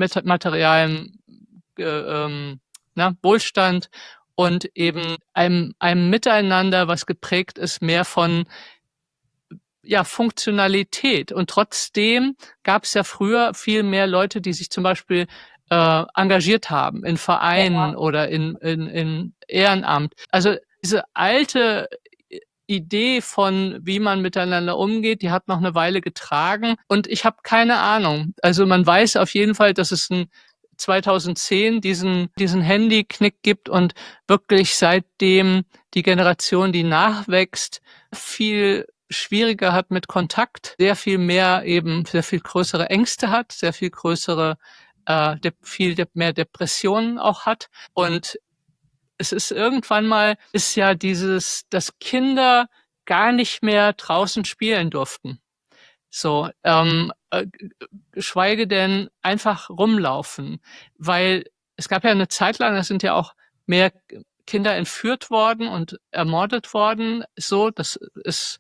Speaker 3: Wohlstand und eben einem Miteinander, was geprägt ist mehr von Funktionalität. Und trotzdem gab es ja früher viel mehr Leute, die sich zum Beispiel engagiert haben in Vereinen oder in Ehrenamt. Also diese alte Idee von, wie man miteinander umgeht, die hat noch eine Weile getragen und ich habe keine Ahnung. Also man weiß auf jeden Fall, dass es 2010 diesen Handyknick gibt und wirklich seitdem die Generation, die nachwächst, viel schwieriger hat mit Kontakt, sehr viel größere Ängste hat, sehr viel größere, mehr Depressionen auch hat. Und es ist irgendwann mal, dass Kinder gar nicht mehr draußen spielen durften. So, geschweige denn einfach rumlaufen, weil es gab ja eine Zeit lang, da sind ja auch mehr Kinder entführt worden und ermordet worden. So, das ist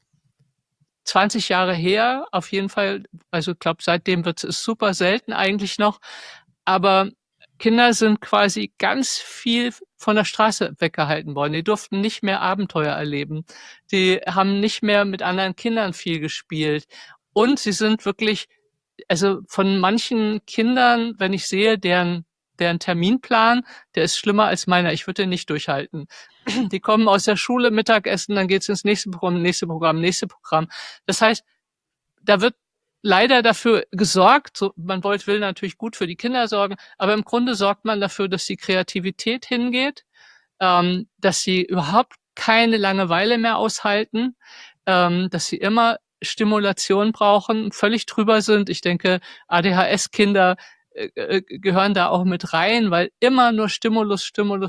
Speaker 3: 20 Jahre her, auf jeden Fall. Also ich glaube, seitdem ist super selten eigentlich noch. Aber Kinder sind quasi ganz viel von der Straße weggehalten worden. Die durften nicht mehr Abenteuer erleben. Die haben nicht mehr mit anderen Kindern viel gespielt. Und sie sind wirklich, also von manchen Kindern, wenn ich sehe, deren Terminplan, der ist schlimmer als meiner. Ich würde den nicht durchhalten. Die kommen aus der Schule, Mittagessen, dann geht's ins nächste Programm. Das heißt, da wird leider dafür gesorgt, man will natürlich gut für die Kinder sorgen, aber im Grunde sorgt man dafür, dass die Kreativität hingeht, dass sie überhaupt keine Langeweile mehr aushalten, dass sie immer Stimulation brauchen, völlig drüber sind. Ich denke, ADHS-Kinder gehören da auch mit rein, weil immer nur Stimulus.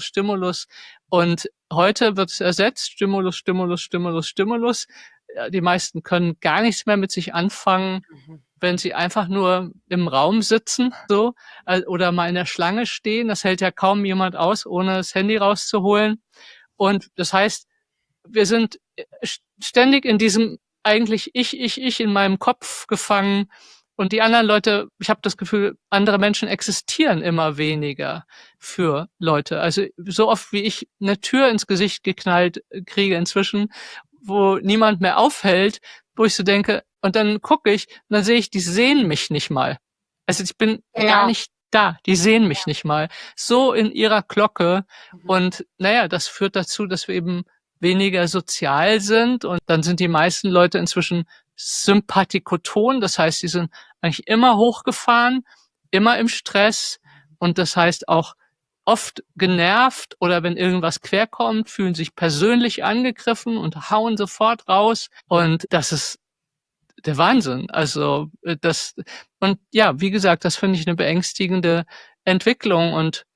Speaker 3: Und heute wird es ersetzt, Stimulus. Die meisten können gar nichts mehr mit sich anfangen. wenn sie einfach nur im Raum sitzen, so, oder mal in der Schlange stehen. Das hält ja kaum jemand aus, ohne das Handy rauszuholen. Und das heißt, wir sind ständig in diesem eigentlich ich in meinem Kopf gefangen. Und die anderen Leute, ich habe das Gefühl, andere Menschen existieren immer weniger für Leute. Also so oft wie ich eine Tür ins Gesicht geknallt kriege inzwischen, wo niemand mehr aufhält, wo ich so denke, und dann gucke ich, und dann sehe ich, die sehen mich nicht mal. Also ich bin gar
Speaker 1: Genau.
Speaker 3: nicht da, die sehen mich nicht mal. So in ihrer Glocke. Und naja, das führt dazu, dass wir eben weniger sozial sind, und dann sind die meisten Leute inzwischen sympathikoton, das heißt, die sind eigentlich immer hochgefahren, immer im Stress, und das heißt auch oft genervt, oder wenn irgendwas querkommt, fühlen sich persönlich angegriffen und hauen sofort raus, und das ist der Wahnsinn. Also und ja, wie gesagt, das finde ich eine beängstigende Entwicklung,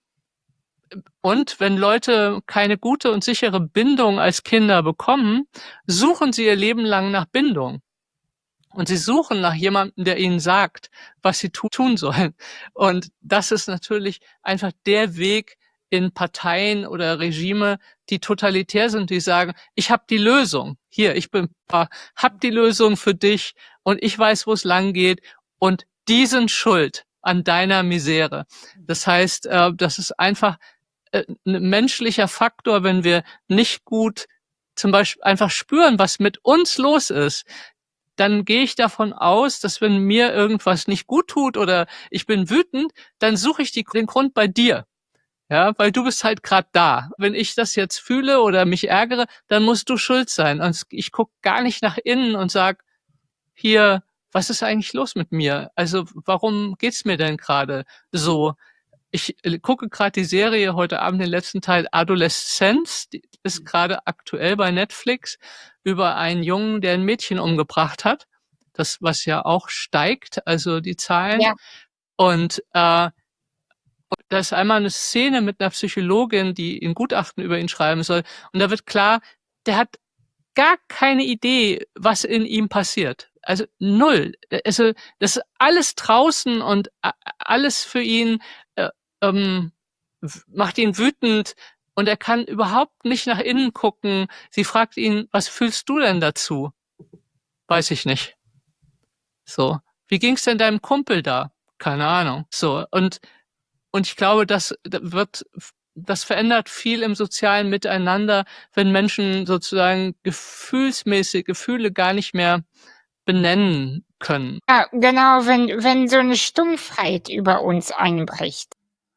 Speaker 3: und wenn Leute keine gute und sichere Bindung als Kinder bekommen, suchen sie ihr Leben lang nach Bindung. Und sie suchen nach jemandem, der ihnen sagt, was sie tun sollen. Und das ist natürlich einfach der Weg in Parteien oder Regime, die totalitär sind, die sagen, ich habe die Lösung. Hier, hab die Lösung für dich, und ich weiß, wo es lang geht, und die sind schuld an deiner Misere. Das heißt, das ist einfach ein menschlicher Faktor, wenn wir nicht gut zum Beispiel einfach spüren, was mit uns los ist, dann gehe ich davon aus, dass wenn mir irgendwas nicht gut tut oder ich bin wütend, dann suche ich den Grund bei dir. Ja, weil du bist halt gerade da. Wenn ich das jetzt fühle oder mich ärgere, dann musst du schuld sein. Und ich gucke gar nicht nach innen und sag, hier, was ist eigentlich los mit mir? Also warum geht's mir denn gerade so? Ich gucke gerade die Serie heute Abend, den letzten Teil Adoleszenz, die ist gerade aktuell bei Netflix, über einen Jungen, der ein Mädchen umgebracht hat. Das, was ja auch steigt, also die Zahlen.
Speaker 1: Ja.
Speaker 3: Und da ist einmal eine Szene mit einer Psychologin, die ein Gutachten über ihn schreiben soll. Und da wird klar, der hat gar keine Idee, was in ihm passiert. Also null. Also das ist alles draußen, und alles für ihn macht ihn wütend, und er kann überhaupt nicht nach innen gucken. Sie fragt ihn, was fühlst du denn dazu? Weiß ich nicht. So. Wie ging's denn deinem Kumpel da? Keine Ahnung. So. Und ich glaube, das verändert viel im sozialen Miteinander, wenn Menschen sozusagen gefühlsmäßig Gefühle gar nicht mehr benennen können.
Speaker 1: Ja, genau, wenn so eine Stumpfheit über uns einbricht.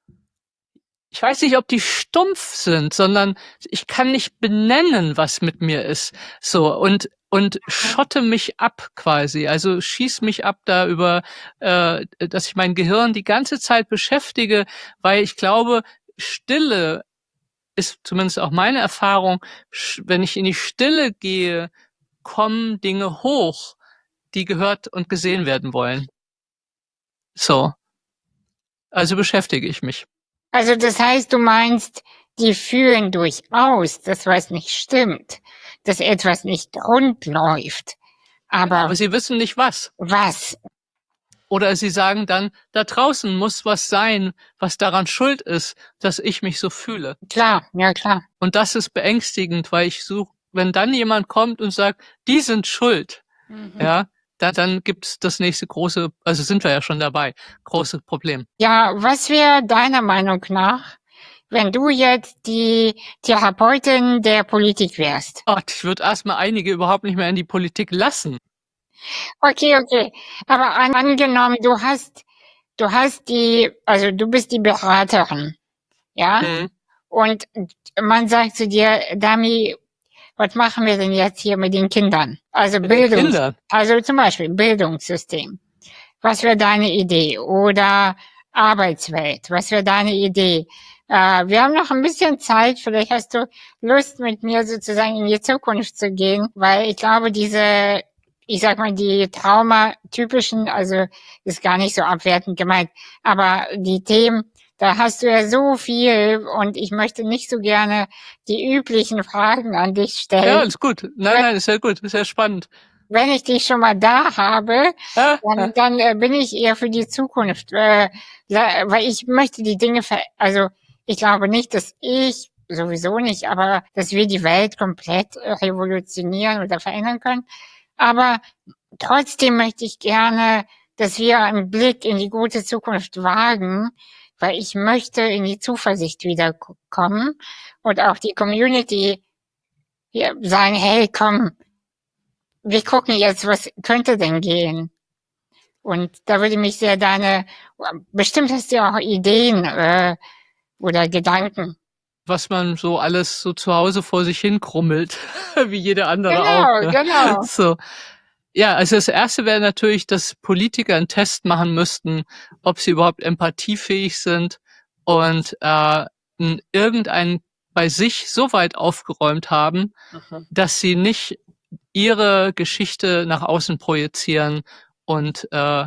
Speaker 3: Ich weiß nicht, ob die stumpf sind, sondern ich kann nicht benennen, was mit mir ist. So, und schotte mich ab quasi. Also schieß mich ab da über, dass ich mein Gehirn die ganze Zeit beschäftige, weil ich glaube, Stille ist zumindest auch meine Erfahrung, wenn ich in die Stille gehe, kommen Dinge hoch, die gehört und gesehen werden wollen. So. Also beschäftige ich mich.
Speaker 1: Also das heißt, du meinst, die fühlen durchaus, dass was nicht stimmt, dass etwas nicht rund läuft.
Speaker 3: Aber sie wissen nicht was.
Speaker 1: Was?
Speaker 3: Oder sie sagen dann, da draußen muss was sein, was daran schuld ist, dass ich mich so fühle.
Speaker 1: Klar, ja klar.
Speaker 3: Und das ist beängstigend, weil ich suche, wenn dann jemand kommt und sagt, die sind schuld, ja, dann gibt's das nächste große, also sind wir ja schon dabei, große Problem.
Speaker 1: Ja, was wäre deiner Meinung nach, wenn du jetzt die Therapeutin der Politik wärst?
Speaker 3: Gott, ich würde erstmal einige überhaupt nicht mehr in die Politik lassen.
Speaker 1: Okay. Aber angenommen, du hast also du bist die Beraterin, ja? Und man sagt zu dir, Dami, was machen wir denn jetzt hier mit den Kindern? Also also zum Beispiel Bildungssystem. Was wäre deine Idee? Oder Arbeitswelt, was wäre deine Idee? Wir haben noch ein bisschen Zeit, vielleicht hast du Lust, mit mir sozusagen in die Zukunft zu gehen, weil ich glaube, ich sag mal, die traumatypischen, also ist gar nicht so abwertend gemeint, aber die Themen, da hast du ja so viel, und ich möchte nicht so gerne die üblichen Fragen an dich stellen.
Speaker 3: Ja, alles gut. Nein, ist ja gut, ist ja spannend.
Speaker 1: wenn ich die schon mal da habe, dann bin ich eher für die Zukunft, weil ich möchte die Dinge also ich glaube nicht, dass ich sowieso nicht, aber dass wir die Welt komplett revolutionieren oder verändern können. Aber trotzdem möchte ich gerne, dass wir einen Blick in die gute Zukunft wagen, weil ich möchte in die Zuversicht wiederkommen und auch die Community hier sagen, hey, komm, wir gucken jetzt, was könnte denn gehen? Und da würde mich sehr bestimmt hast du auch Ideen oder Gedanken.
Speaker 3: Was man so alles so zu Hause vor sich hin krummelt, wie jeder andere
Speaker 1: Genau,
Speaker 3: auch. Ne?
Speaker 1: genau.
Speaker 3: So. Ja, also das Erste wäre natürlich, dass Politiker einen Test machen müssten, ob sie überhaupt empathiefähig sind und irgendeinen bei sich so weit aufgeräumt haben, dass sie nicht ihre Geschichte nach außen projizieren und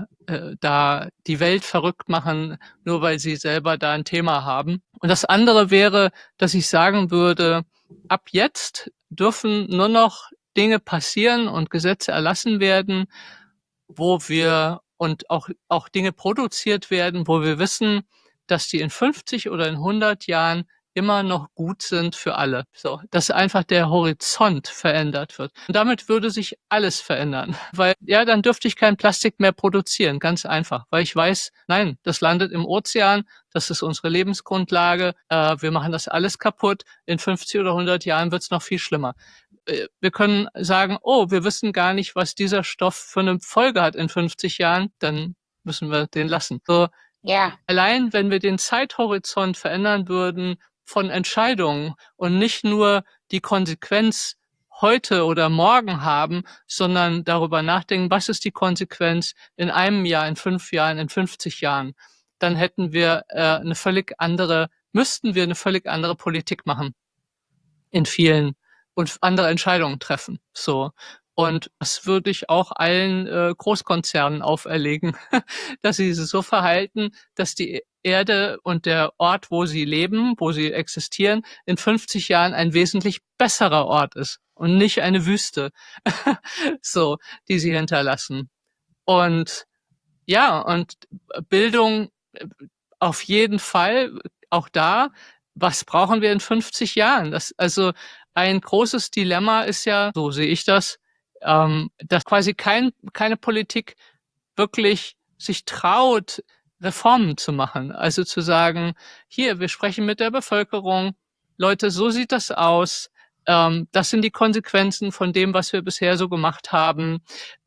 Speaker 3: da die Welt verrückt machen, nur weil sie selber da ein Thema haben. Und das andere wäre, dass ich sagen würde, ab jetzt dürfen nur noch Dinge passieren und Gesetze erlassen werden, wo wir und auch Dinge produziert werden, wo wir wissen, dass die in 50 oder in 100 Jahren immer noch gut sind für alle. So, dass einfach der Horizont verändert wird. Und damit würde sich alles verändern, weil ja, dann dürfte ich kein Plastik mehr produzieren, ganz einfach, weil ich weiß, nein, das landet im Ozean, das ist unsere Lebensgrundlage, wir machen das alles kaputt, in 50 oder 100 Jahren wird es noch viel schlimmer. Wir können sagen, oh, wir wissen gar nicht, was dieser Stoff für eine Folge hat in 50 Jahren, dann müssen wir den lassen. So,
Speaker 1: Ja,
Speaker 3: allein wenn wir den Zeithorizont verändern würden von Entscheidungen und nicht nur die Konsequenz heute oder morgen haben, sondern darüber nachdenken, was ist die Konsequenz in einem Jahr, in 5 Jahren, in 50 Jahren, dann hätten wir müssten wir eine völlig andere Politik machen in vielen und andere Entscheidungen treffen. So. Und das würde ich auch allen Großkonzernen auferlegen, dass sie sich so verhalten, dass die Erde und der Ort, wo sie leben, wo sie existieren, in 50 Jahren ein wesentlich besserer Ort ist und nicht eine Wüste, so, die sie hinterlassen. Und ja, und Bildung auf jeden Fall, auch da, was brauchen wir in 50 Jahren? Also ein großes Dilemma ist ja, so sehe ich das, dass quasi keine Politik wirklich sich traut, Reformen zu machen. Also zu sagen, hier, wir sprechen mit der Bevölkerung, Leute, so sieht das aus, das sind die Konsequenzen von dem, was wir bisher so gemacht haben.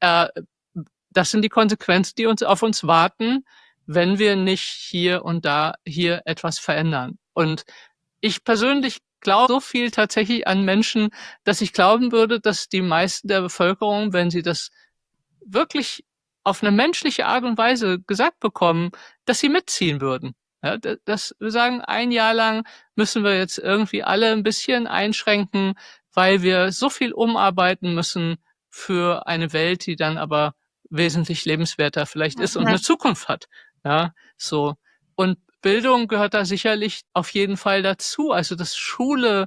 Speaker 3: Das sind die Konsequenzen, die auf uns warten, wenn wir nicht hier und da hier etwas verändern. Und ich persönlich glaube so viel tatsächlich an Menschen, dass ich glauben würde, dass die meisten der Bevölkerung, wenn sie das wirklich auf eine menschliche Art und Weise gesagt bekommen, dass sie mitziehen würden. Ja, dass wir sagen, ein Jahr lang müssen wir jetzt irgendwie alle ein bisschen einschränken, weil wir so viel umarbeiten müssen für eine Welt, die dann aber wesentlich lebenswerter vielleicht ist und eine Zukunft hat. Ja, so. Und Bildung gehört da sicherlich auf jeden Fall dazu. Also, dass Schule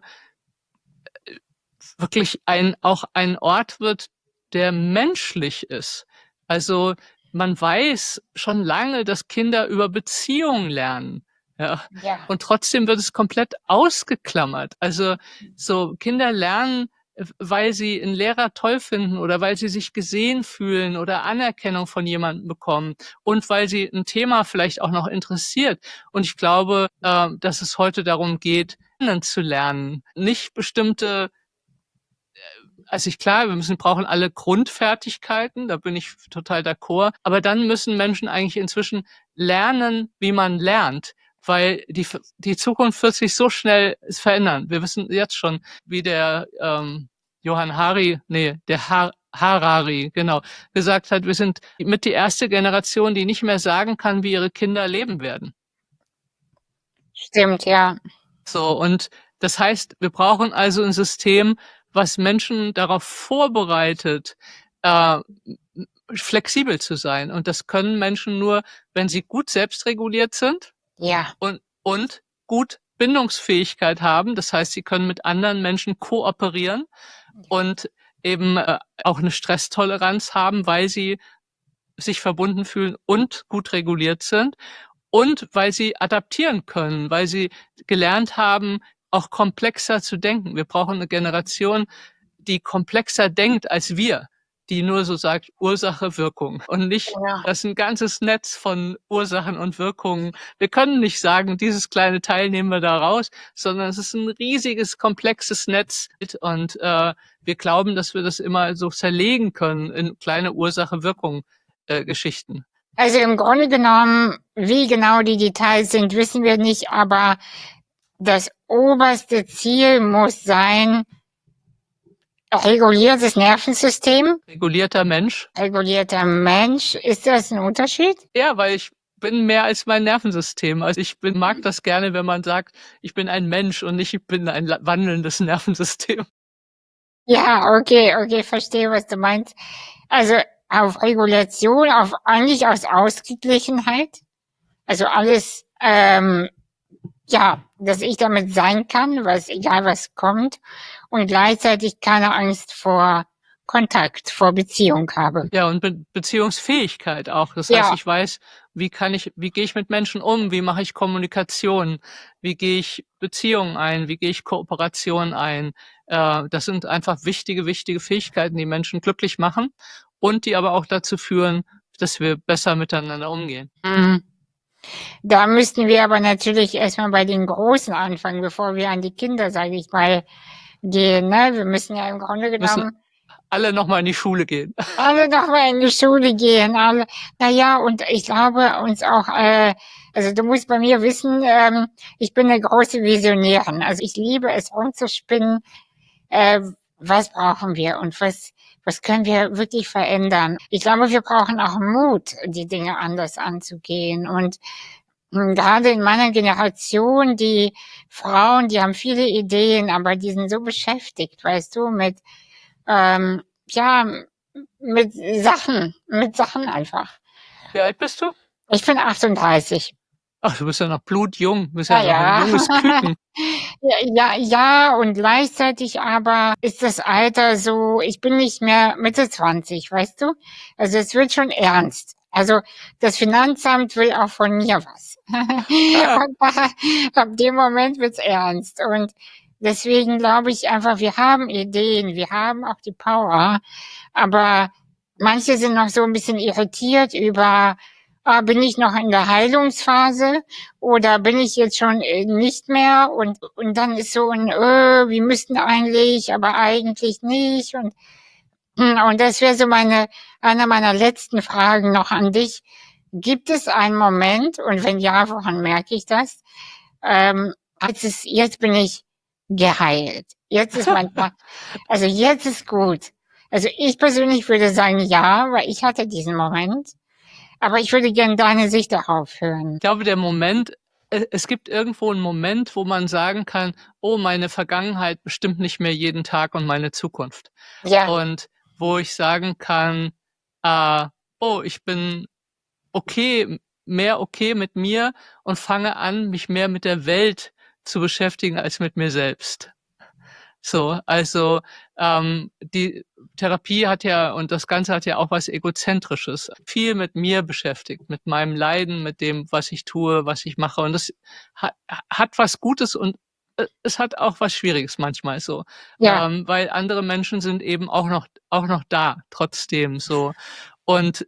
Speaker 3: wirklich auch ein Ort wird, der menschlich ist. Also, man weiß schon lange, dass Kinder über Beziehungen lernen. Ja.
Speaker 1: ja,
Speaker 3: Und trotzdem wird es komplett ausgeklammert. Also, so Kinder lernen, weil sie einen Lehrer toll finden oder weil sie sich gesehen fühlen oder Anerkennung von jemandem bekommen und weil sie ein Thema vielleicht auch noch interessiert. Und ich glaube, dass es heute darum geht, zu lernen, nicht bestimmte also klar, brauchen alle Grundfertigkeiten, da bin ich total d'accord. Aber dann müssen Menschen eigentlich inzwischen lernen, wie man lernt, weil die Zukunft wird sich so schnell verändern. Wir wissen jetzt schon, wie der Harari, genau, gesagt hat, wir sind mit die erste Generation, die nicht mehr sagen kann, wie ihre Kinder leben werden.
Speaker 1: stimmt, ja.
Speaker 3: So, und das heißt, wir brauchen also ein System, was Menschen darauf vorbereitet, flexibel zu sein. Und das können Menschen nur, wenn sie gut selbstreguliert sind
Speaker 1: Ja,
Speaker 3: und gut Bindungsfähigkeit haben. Das heißt, sie können mit anderen Menschen kooperieren und eben auch eine Stresstoleranz haben, weil sie sich verbunden fühlen und gut reguliert sind und weil sie adaptieren können, weil sie gelernt haben, auch komplexer zu denken. Wir brauchen eine Generation, die komplexer denkt als wir, die nur so sagt Ursache, Wirkung und nicht
Speaker 1: Ja.
Speaker 3: das ist ein ganzes Netz von Ursachen und Wirkungen. Wir können nicht sagen, dieses kleine Teil nehmen wir da raus, sondern es ist ein riesiges, komplexes Netz und wir glauben, dass wir das immer so zerlegen können in kleine Ursache-Wirkung-Geschichten.
Speaker 1: Also im Grunde genommen, wie genau die Details sind, wissen wir nicht, aber das oberste Ziel muss sein, reguliertes Nervensystem,
Speaker 3: Regulierter Mensch.
Speaker 1: regulierter Mensch. Ist das ein Unterschied?
Speaker 3: Ja, weil ich bin mehr als mein Nervensystem. Also ich mag das gerne, wenn man sagt, ich bin ein Mensch und nicht ich bin ein wandelndes Nervensystem.
Speaker 1: Ja, okay, verstehe, was du meinst. Also auf Regulation, eigentlich aus Ausgeglichenheit. Also alles, ja, dass ich damit sein kann, egal was kommt, und gleichzeitig keine Angst vor Kontakt, vor Beziehung habe.
Speaker 3: Ja, und Beziehungsfähigkeit auch. Das
Speaker 1: Ja.
Speaker 3: heißt, ich weiß, wie gehe ich mit Menschen um, wie mache ich Kommunikation, wie gehe ich Beziehungen ein, wie gehe ich Kooperation ein. Das sind einfach wichtige Fähigkeiten, die Menschen glücklich machen und die aber auch dazu führen, dass wir besser miteinander umgehen.
Speaker 1: Mhm. Da müssten wir aber natürlich erstmal bei den Großen anfangen, bevor wir an die Kinder, sage ich mal, gehen. Ne? Wir müssen ja im Grunde genommen
Speaker 3: Alle nochmal in die Schule gehen.
Speaker 1: alle noch mal in die Schule gehen. Alle. Naja, und ich glaube uns auch, also du musst bei mir wissen, ich bin eine große Visionärin. Also ich liebe es rumzuspinnen, was brauchen wir und was können wir wirklich verändern. Ich glaube, wir brauchen auch Mut, die Dinge anders anzugehen. Und gerade in meiner Generation, die Frauen, die haben viele Ideen, aber die sind so beschäftigt, weißt du, ja, mit Sachen einfach.
Speaker 3: Wie alt bist du?
Speaker 1: Ich bin 38.
Speaker 3: Ach, du bist ja noch blutjung, du bist
Speaker 1: Ja,
Speaker 3: ja noch ein
Speaker 1: ja.
Speaker 3: junges Küken.
Speaker 1: Ja, und gleichzeitig aber ist das Alter so, ich bin nicht mehr Mitte 20, weißt du? Also es wird schon ernst. Also das Finanzamt will auch von mir was. Und ab dem Moment wird's ernst. Und deswegen glaube ich einfach, wir haben Ideen, wir haben auch die Power, aber manche sind noch so ein bisschen irritiert über, bin ich noch in der Heilungsphase oder bin ich jetzt schon nicht mehr? Und dann ist so ein, wir müssten eigentlich, aber eigentlich nicht. Und das wäre so eine meiner letzten Fragen noch an dich. Gibt es einen Moment, und wenn ja, woran merke ich das? Jetzt bin ich geheilt. Jetzt ist also jetzt ist gut. Also ich persönlich würde sagen ja, weil ich hatte diesen Moment. Aber ich würde gerne deine Sicht darauf hören.
Speaker 3: Ich glaube, es gibt irgendwo einen Moment, wo man sagen kann, oh, meine Vergangenheit bestimmt nicht mehr jeden Tag und meine Zukunft.
Speaker 1: Ja.
Speaker 3: Und wo ich sagen kann, oh, ich bin mehr okay mit mir und fange an, mich mehr mit der Welt zu beschäftigen als mit mir selbst. So, also die Therapie hat ja und das Ganze hat ja auch was Egozentrisches. Viel mit mir beschäftigt, mit meinem Leiden, mit dem, was ich tue, was ich mache. Und das hat was Gutes und es hat auch was Schwieriges manchmal so.
Speaker 1: Ja.
Speaker 3: Weil andere Menschen sind eben auch noch da, trotzdem so. Und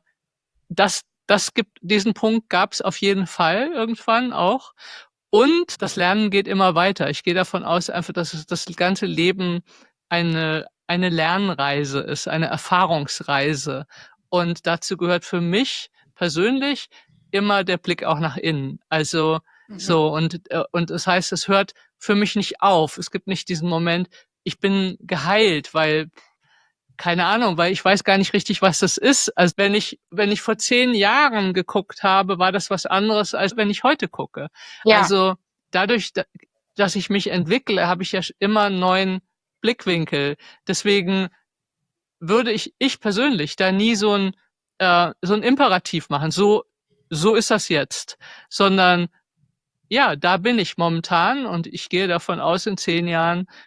Speaker 3: diesen Punkt gab es auf jeden Fall irgendwann auch. Und das Lernen geht immer weiter. Ich gehe davon aus, einfach, dass das ganze Leben eine Lernreise ist, eine Erfahrungsreise. Und dazu gehört für mich persönlich immer der Blick auch nach innen. Also so, und das heißt, es hört für mich nicht auf. Es gibt nicht diesen Moment, ich bin geheilt, weil keine Ahnung, weil ich weiß gar nicht richtig, was das ist. Also wenn ich vor 10 Jahren geguckt habe, war das was anderes, als wenn ich heute gucke.
Speaker 1: Ja.
Speaker 3: Also dadurch, dass ich mich entwickle, habe ich ja immer einen neuen Blickwinkel. Deswegen würde ich persönlich da nie so ein Imperativ machen. So ist das jetzt. Sondern ja, da bin ich momentan und ich gehe davon aus, in 10 Jahren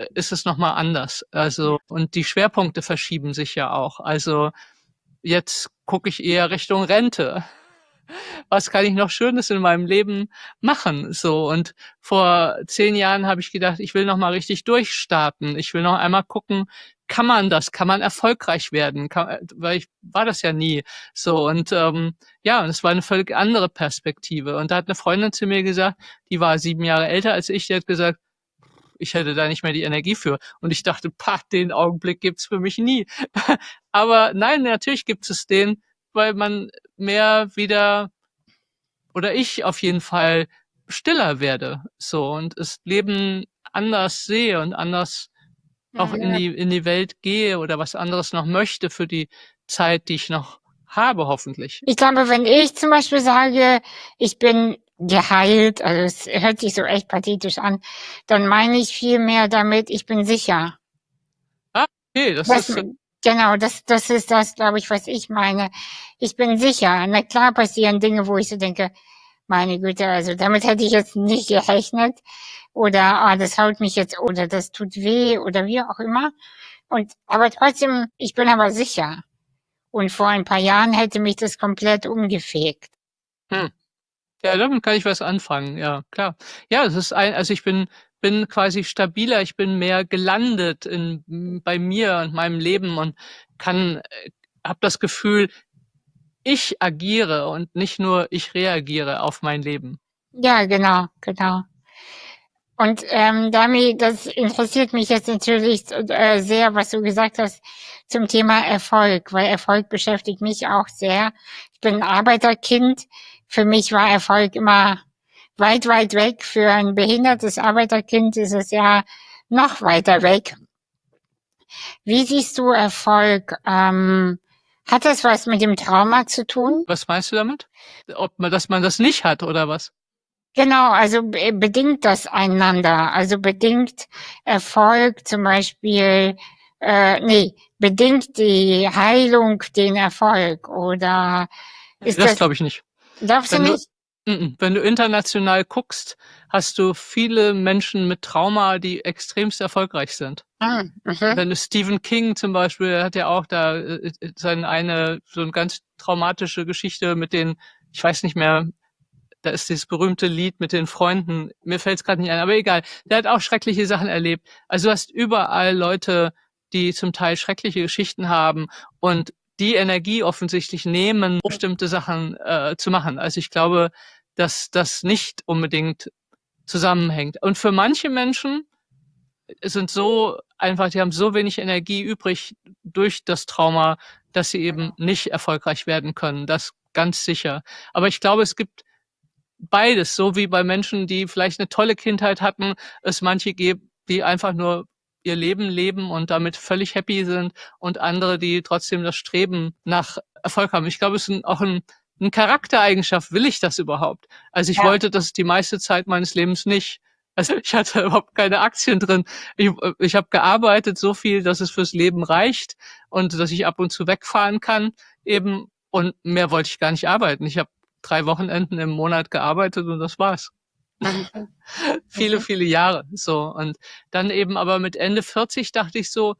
Speaker 3: ist es noch mal anders. Also, und die Schwerpunkte verschieben sich ja auch. Also, jetzt gucke ich eher Richtung Rente. Was kann ich noch Schönes in meinem Leben machen? So, und vor 10 Jahren habe ich gedacht, ich will noch mal richtig durchstarten. Ich will noch einmal gucken, kann man das? Kann man erfolgreich werden? Weil ich war das ja nie. So, und ja, und es war eine völlig andere Perspektive. Und da hat eine Freundin zu mir gesagt, die war 7 Jahre älter als ich, die hat gesagt, ich hätte da nicht mehr die Energie für. Und ich dachte, den Augenblick gibt's für mich nie. Aber nein, natürlich gibt es den, weil man mehr wieder, oder ich auf jeden Fall, stiller werde, so, und das Leben anders sehe und anders auch in die Welt gehe oder was anderes noch möchte für die Zeit, die ich noch habe, hoffentlich.
Speaker 1: Ich glaube, wenn ich zum Beispiel sage, ich bin geheilt, also es hört sich so echt pathetisch an, dann meine ich vielmehr damit, ich bin sicher.
Speaker 3: Okay,
Speaker 1: Das genau, das ist das, glaube ich, was ich meine. Ich bin sicher. Na klar passieren Dinge, wo ich so denke, meine Güte, also damit hätte ich jetzt nicht gerechnet. Oder das haut mich jetzt, oder das tut weh, oder wie auch immer. Aber trotzdem, ich bin aber sicher. Und vor ein paar Jahren hätte mich das komplett umgefegt.
Speaker 3: Ja, damit kann ich was anfangen, ja, klar. Ja, es ist also ich bin quasi stabiler, ich bin mehr gelandet bei mir und meinem Leben und habe das Gefühl, ich agiere und nicht nur ich reagiere auf mein Leben.
Speaker 1: Ja, genau. Und Dami, das interessiert mich jetzt natürlich sehr, was du gesagt hast zum Thema Erfolg, weil Erfolg beschäftigt mich auch sehr. Ich bin ein Arbeiterkind. Für mich war Erfolg immer weit, weit weg. Für ein behindertes Arbeiterkind ist es ja noch weiter weg. Wie siehst du Erfolg? Hat das was mit dem Trauma zu tun?
Speaker 3: Was meinst du damit? Dass man das nicht hat oder was?
Speaker 1: Genau, also bedingt das einander. Also bedingt Erfolg zum Beispiel, bedingt die Heilung den Erfolg oder ist
Speaker 3: Das glaube ich nicht.
Speaker 1: Glaubst du nicht?
Speaker 3: Wenn du international guckst, hast du viele Menschen mit Trauma, die extremst erfolgreich sind. Wenn du Stephen King zum Beispiel, der hat ja auch da so eine ganz traumatische Geschichte mit den, ich weiß nicht mehr, da ist dieses berühmte Lied mit den Freunden, mir fällt es gerade nicht ein, aber egal, der hat auch schreckliche Sachen erlebt. Also du hast überall Leute, die zum Teil schreckliche Geschichten haben und die Energie offensichtlich nehmen, bestimmte Sachen zu machen. Also ich glaube, dass das nicht unbedingt zusammenhängt. Und für manche Menschen sind so einfach, die haben so wenig Energie übrig durch das Trauma, dass sie eben nicht erfolgreich werden können. Das ganz sicher. Aber ich glaube, es gibt beides, so wie bei Menschen, die vielleicht eine tolle Kindheit hatten, es manche gibt, die einfach nur ihr Leben leben und damit völlig happy sind und andere, die trotzdem das Streben nach Erfolg haben. Ich glaube, es ist auch eine Charaktereigenschaft. Will ich das überhaupt? Also ich wollte das die meiste Zeit meines Lebens nicht. Also ich hatte überhaupt keine Aktien drin. Ich habe gearbeitet so viel, dass es fürs Leben reicht und dass ich ab und zu wegfahren kann eben, und mehr wollte ich gar nicht arbeiten. Ich habe 3 Wochenenden im Monat gearbeitet und das war's. Viele, viele Jahre, so. Und dann eben aber mit Ende 40 dachte ich so,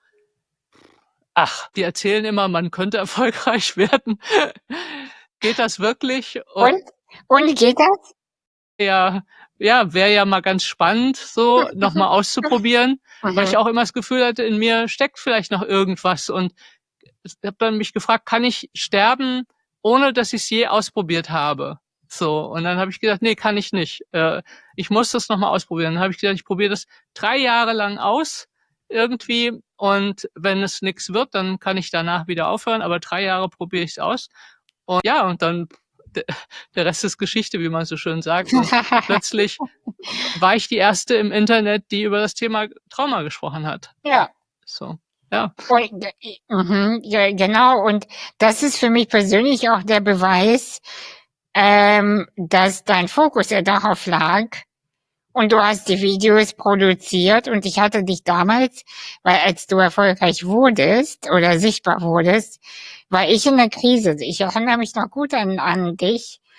Speaker 3: ach, die erzählen immer, man könnte erfolgreich werden. Geht das wirklich?
Speaker 1: Und geht das?
Speaker 3: Ja, wäre ja mal ganz spannend, so noch mal auszuprobieren, weil ich auch immer das Gefühl hatte, in mir steckt vielleicht noch irgendwas. Und ich habe dann mich gefragt, kann ich sterben, ohne dass ich es je ausprobiert habe? So, und dann habe ich gedacht, nee, kann ich nicht. Ich muss das noch mal ausprobieren. Dann habe ich gedacht, ich probiere das 3 Jahre lang aus irgendwie, und wenn es nichts wird, dann kann ich danach wieder aufhören, aber 3 Jahre probiere ich es aus. Und ja, und dann der Rest ist Geschichte, wie man so schön sagt. Und plötzlich war ich die Erste im Internet, die über das Thema Trauma gesprochen hat.
Speaker 1: Ja.
Speaker 3: So, ja.
Speaker 1: Ja, genau. Und das ist für mich persönlich auch der Beweis, dass dein Fokus ja darauf lag. Und du hast die Videos produziert und ich hatte dich damals, weil als du erfolgreich wurdest oder sichtbar wurdest, war ich in der Krise. Ich erinnere mich noch gut an dich.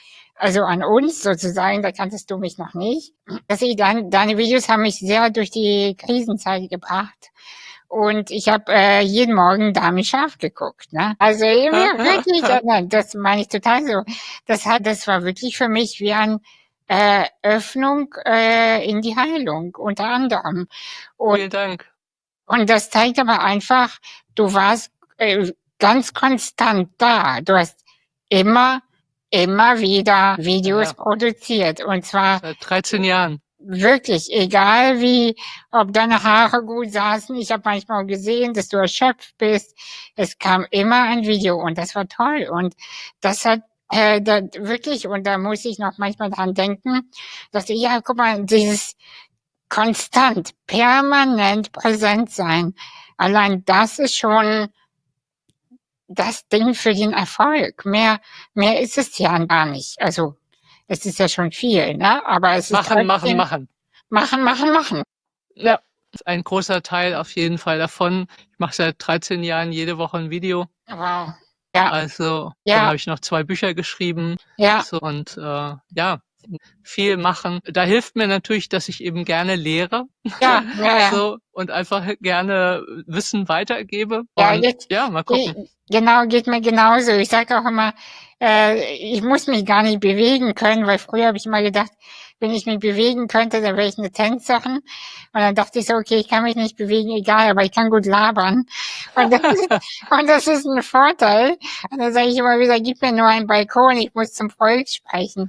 Speaker 1: also an uns sozusagen, da kanntest du mich noch nicht, deine Videos haben mich sehr durch die Krisenzeit gebracht. Und ich habe jeden Morgen Dami Scharf geguckt, ne? Also wirklich, nein, das meine ich total so. Das war wirklich für mich wie ein Öffnung in die Heilung, unter anderem.
Speaker 3: Vielen Dank.
Speaker 1: Und das zeigt aber einfach, du warst ganz konstant da. Du hast immer wieder Videos produziert. Und zwar
Speaker 3: seit 13 Jahren.
Speaker 1: Wirklich, egal wie, ob deine Haare gut saßen. Ich habe manchmal gesehen, dass du erschöpft bist. Es kam immer ein Video und das war toll. Und das hat wirklich, und da muss ich noch manchmal dran denken, dass ja, guck mal, dieses konstant, permanent präsent sein, allein das ist schon das Ding für den Erfolg. Mehr ist es ja gar nicht. Also, es ist ja schon viel, ne? Aber es ist
Speaker 3: Machen.
Speaker 1: Machen.
Speaker 3: Ja, ein großer Teil auf jeden Fall davon. Ich mache seit 13 Jahren jede Woche ein Video.
Speaker 1: Wow. Ja.
Speaker 3: Also,
Speaker 1: Ja.
Speaker 3: dann habe ich noch 2 Bücher geschrieben.
Speaker 1: Ja.
Speaker 3: So, und ja, viel machen. Da hilft mir natürlich, dass ich eben gerne lehre.
Speaker 1: Ja.
Speaker 3: So, und einfach gerne Wissen weitergebe.
Speaker 1: Ja,
Speaker 3: Und mal gucken.
Speaker 1: Genau, geht mir genauso. Ich sage auch immer, ich muss mich gar nicht bewegen können, weil früher habe ich immer gedacht, wenn ich mich bewegen könnte, dann wäre ich eine Tänzerin. Und dann dachte ich so, okay, ich kann mich nicht bewegen, egal, aber ich kann gut labern. Und das ist ein Vorteil. Und dann sage ich immer wieder, gib mir nur einen Balkon, ich muss zum Volk sprechen.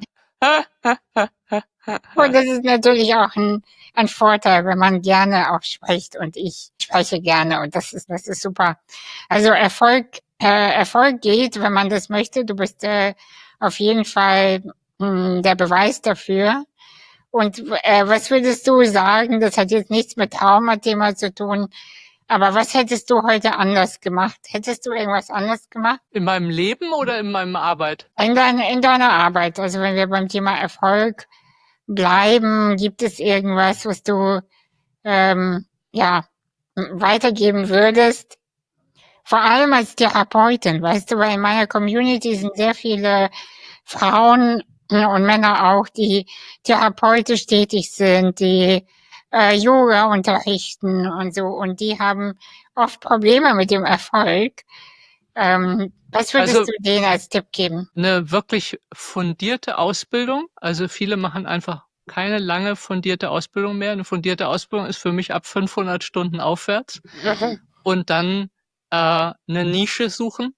Speaker 1: Und das ist natürlich auch ein Vorteil, wenn man gerne auch spricht, und ich spreche gerne, und das ist super. Also Erfolg geht, wenn man das möchte. Du bist auf jeden Fall der Beweis dafür. Und was würdest du sagen, das hat jetzt nichts mit Traumathema zu tun, aber was hättest du heute anders gemacht? Hättest du irgendwas anders gemacht?
Speaker 3: In meinem Leben oder in meiner Arbeit?
Speaker 1: In deiner Arbeit. Also wenn wir beim Thema Erfolg bleiben, gibt es irgendwas, was du weitergeben würdest? Vor allem als Therapeutin, weißt du, weil in meiner Community sind sehr viele Frauen und Männer auch, die therapeutisch tätig sind, die Yoga unterrichten und so, und die haben oft Probleme mit dem Erfolg. Was würdest du denen als Tipp geben?
Speaker 3: Eine wirklich fundierte Ausbildung. Also viele machen einfach keine lange fundierte Ausbildung mehr. Eine fundierte Ausbildung ist für mich ab 500 Stunden aufwärts. Und dann eine Nische suchen,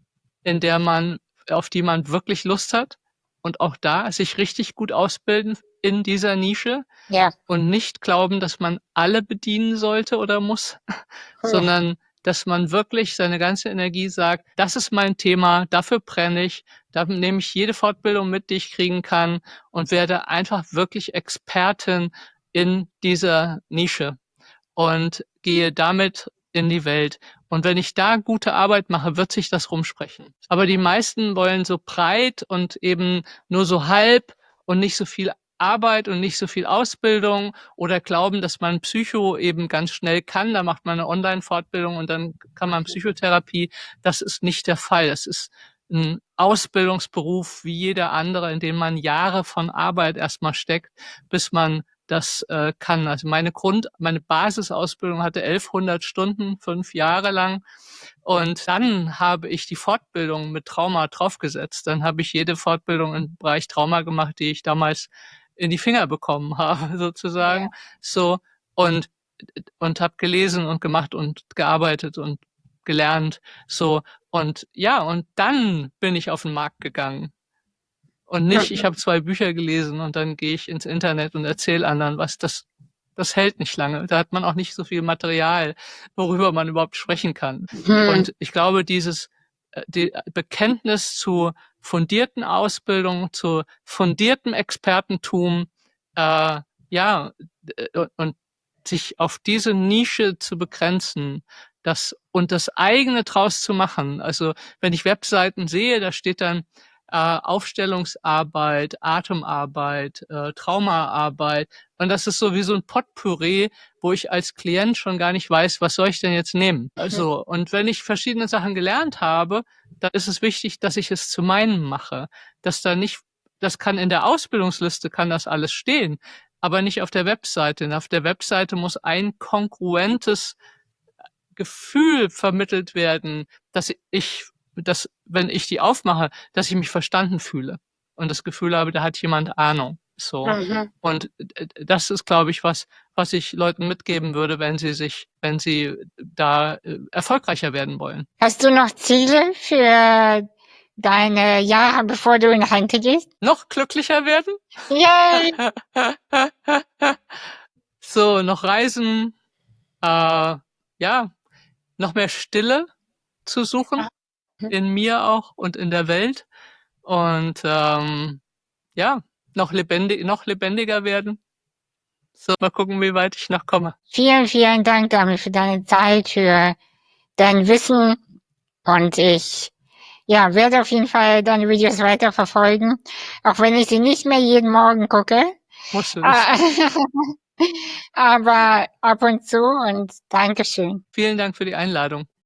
Speaker 3: auf die man wirklich Lust hat. Und auch da sich richtig gut ausbilden in dieser Nische.
Speaker 1: Ja.
Speaker 3: Und nicht glauben, dass man alle bedienen sollte oder muss, sondern dass man wirklich seine ganze Energie sagt, das ist mein Thema, dafür brenne ich, da nehme ich jede Fortbildung mit, die ich kriegen kann, und werde einfach wirklich Expertin in dieser Nische und gehe damit in die Welt. Und wenn ich da gute Arbeit mache, wird sich das rumsprechen. Aber die meisten wollen so breit und eben nur so halb und nicht so viel Arbeit und nicht so viel Ausbildung, oder glauben, dass man Psycho eben ganz schnell kann. Da macht man eine Online-Fortbildung und dann kann man Psychotherapie. Das ist nicht der Fall. Das ist ein Ausbildungsberuf wie jeder andere, in dem man Jahre von Arbeit erstmal steckt, bis man das kann. Also meine Basisausbildung hatte 1100 Stunden, 5 Jahre lang. Und dann habe ich die Fortbildung mit Trauma draufgesetzt. Dann habe ich jede Fortbildung im Bereich Trauma gemacht, die ich damals in die Finger bekommen habe, sozusagen. Ja. So, und habe gelesen und gemacht und gearbeitet und gelernt. So, und dann bin ich auf den Markt gegangen. Und nicht, ich habe 2 Bücher gelesen und dann gehe ich ins Internet und erzähle anderen was. Das hält nicht lange. Da hat man auch nicht so viel Material, worüber man überhaupt sprechen kann. Und ich glaube, die Bekenntnis zu fundierten Ausbildung, zu fundiertem Expertentum, und sich auf diese Nische zu begrenzen, und das eigene draus zu machen. Also wenn ich Webseiten sehe, da steht dann Aufstellungsarbeit, Atemarbeit, Traumaarbeit. Und das ist so wie so ein Potpourri, wo ich als Klient schon gar nicht weiß, was soll ich denn jetzt nehmen? Also, und wenn ich verschiedene Sachen gelernt habe, dann ist es wichtig, dass ich es zu meinem mache, dass da nicht das kann in der Ausbildungsliste kann das alles stehen, aber nicht auf der Webseite. Und auf der Webseite muss ein kongruentes Gefühl vermittelt werden, dass wenn ich die aufmache, dass ich mich verstanden fühle und das Gefühl habe, da hat jemand Ahnung. So.
Speaker 1: Mhm.
Speaker 3: Und das ist, glaube ich, was ich Leuten mitgeben würde, wenn sie da erfolgreicher werden wollen.
Speaker 1: Hast du noch Ziele für deine Jahre, bevor du in Rente gehst?
Speaker 3: Noch glücklicher werden?
Speaker 1: Yay!
Speaker 3: So, noch reisen, ja, noch mehr Stille zu suchen, in mir auch und in der Welt. Und ja, noch lebendiger werden. So, mal gucken, wie weit ich noch komme.
Speaker 1: Vielen, vielen Dank, Dami, für deine Zeit, für dein Wissen. Und ich werde auf jeden Fall deine Videos weiter verfolgen, auch wenn ich sie nicht mehr jeden Morgen gucke.
Speaker 3: Musst du nicht.
Speaker 1: Aber ab und zu und Dankeschön.
Speaker 3: Vielen Dank für die Einladung.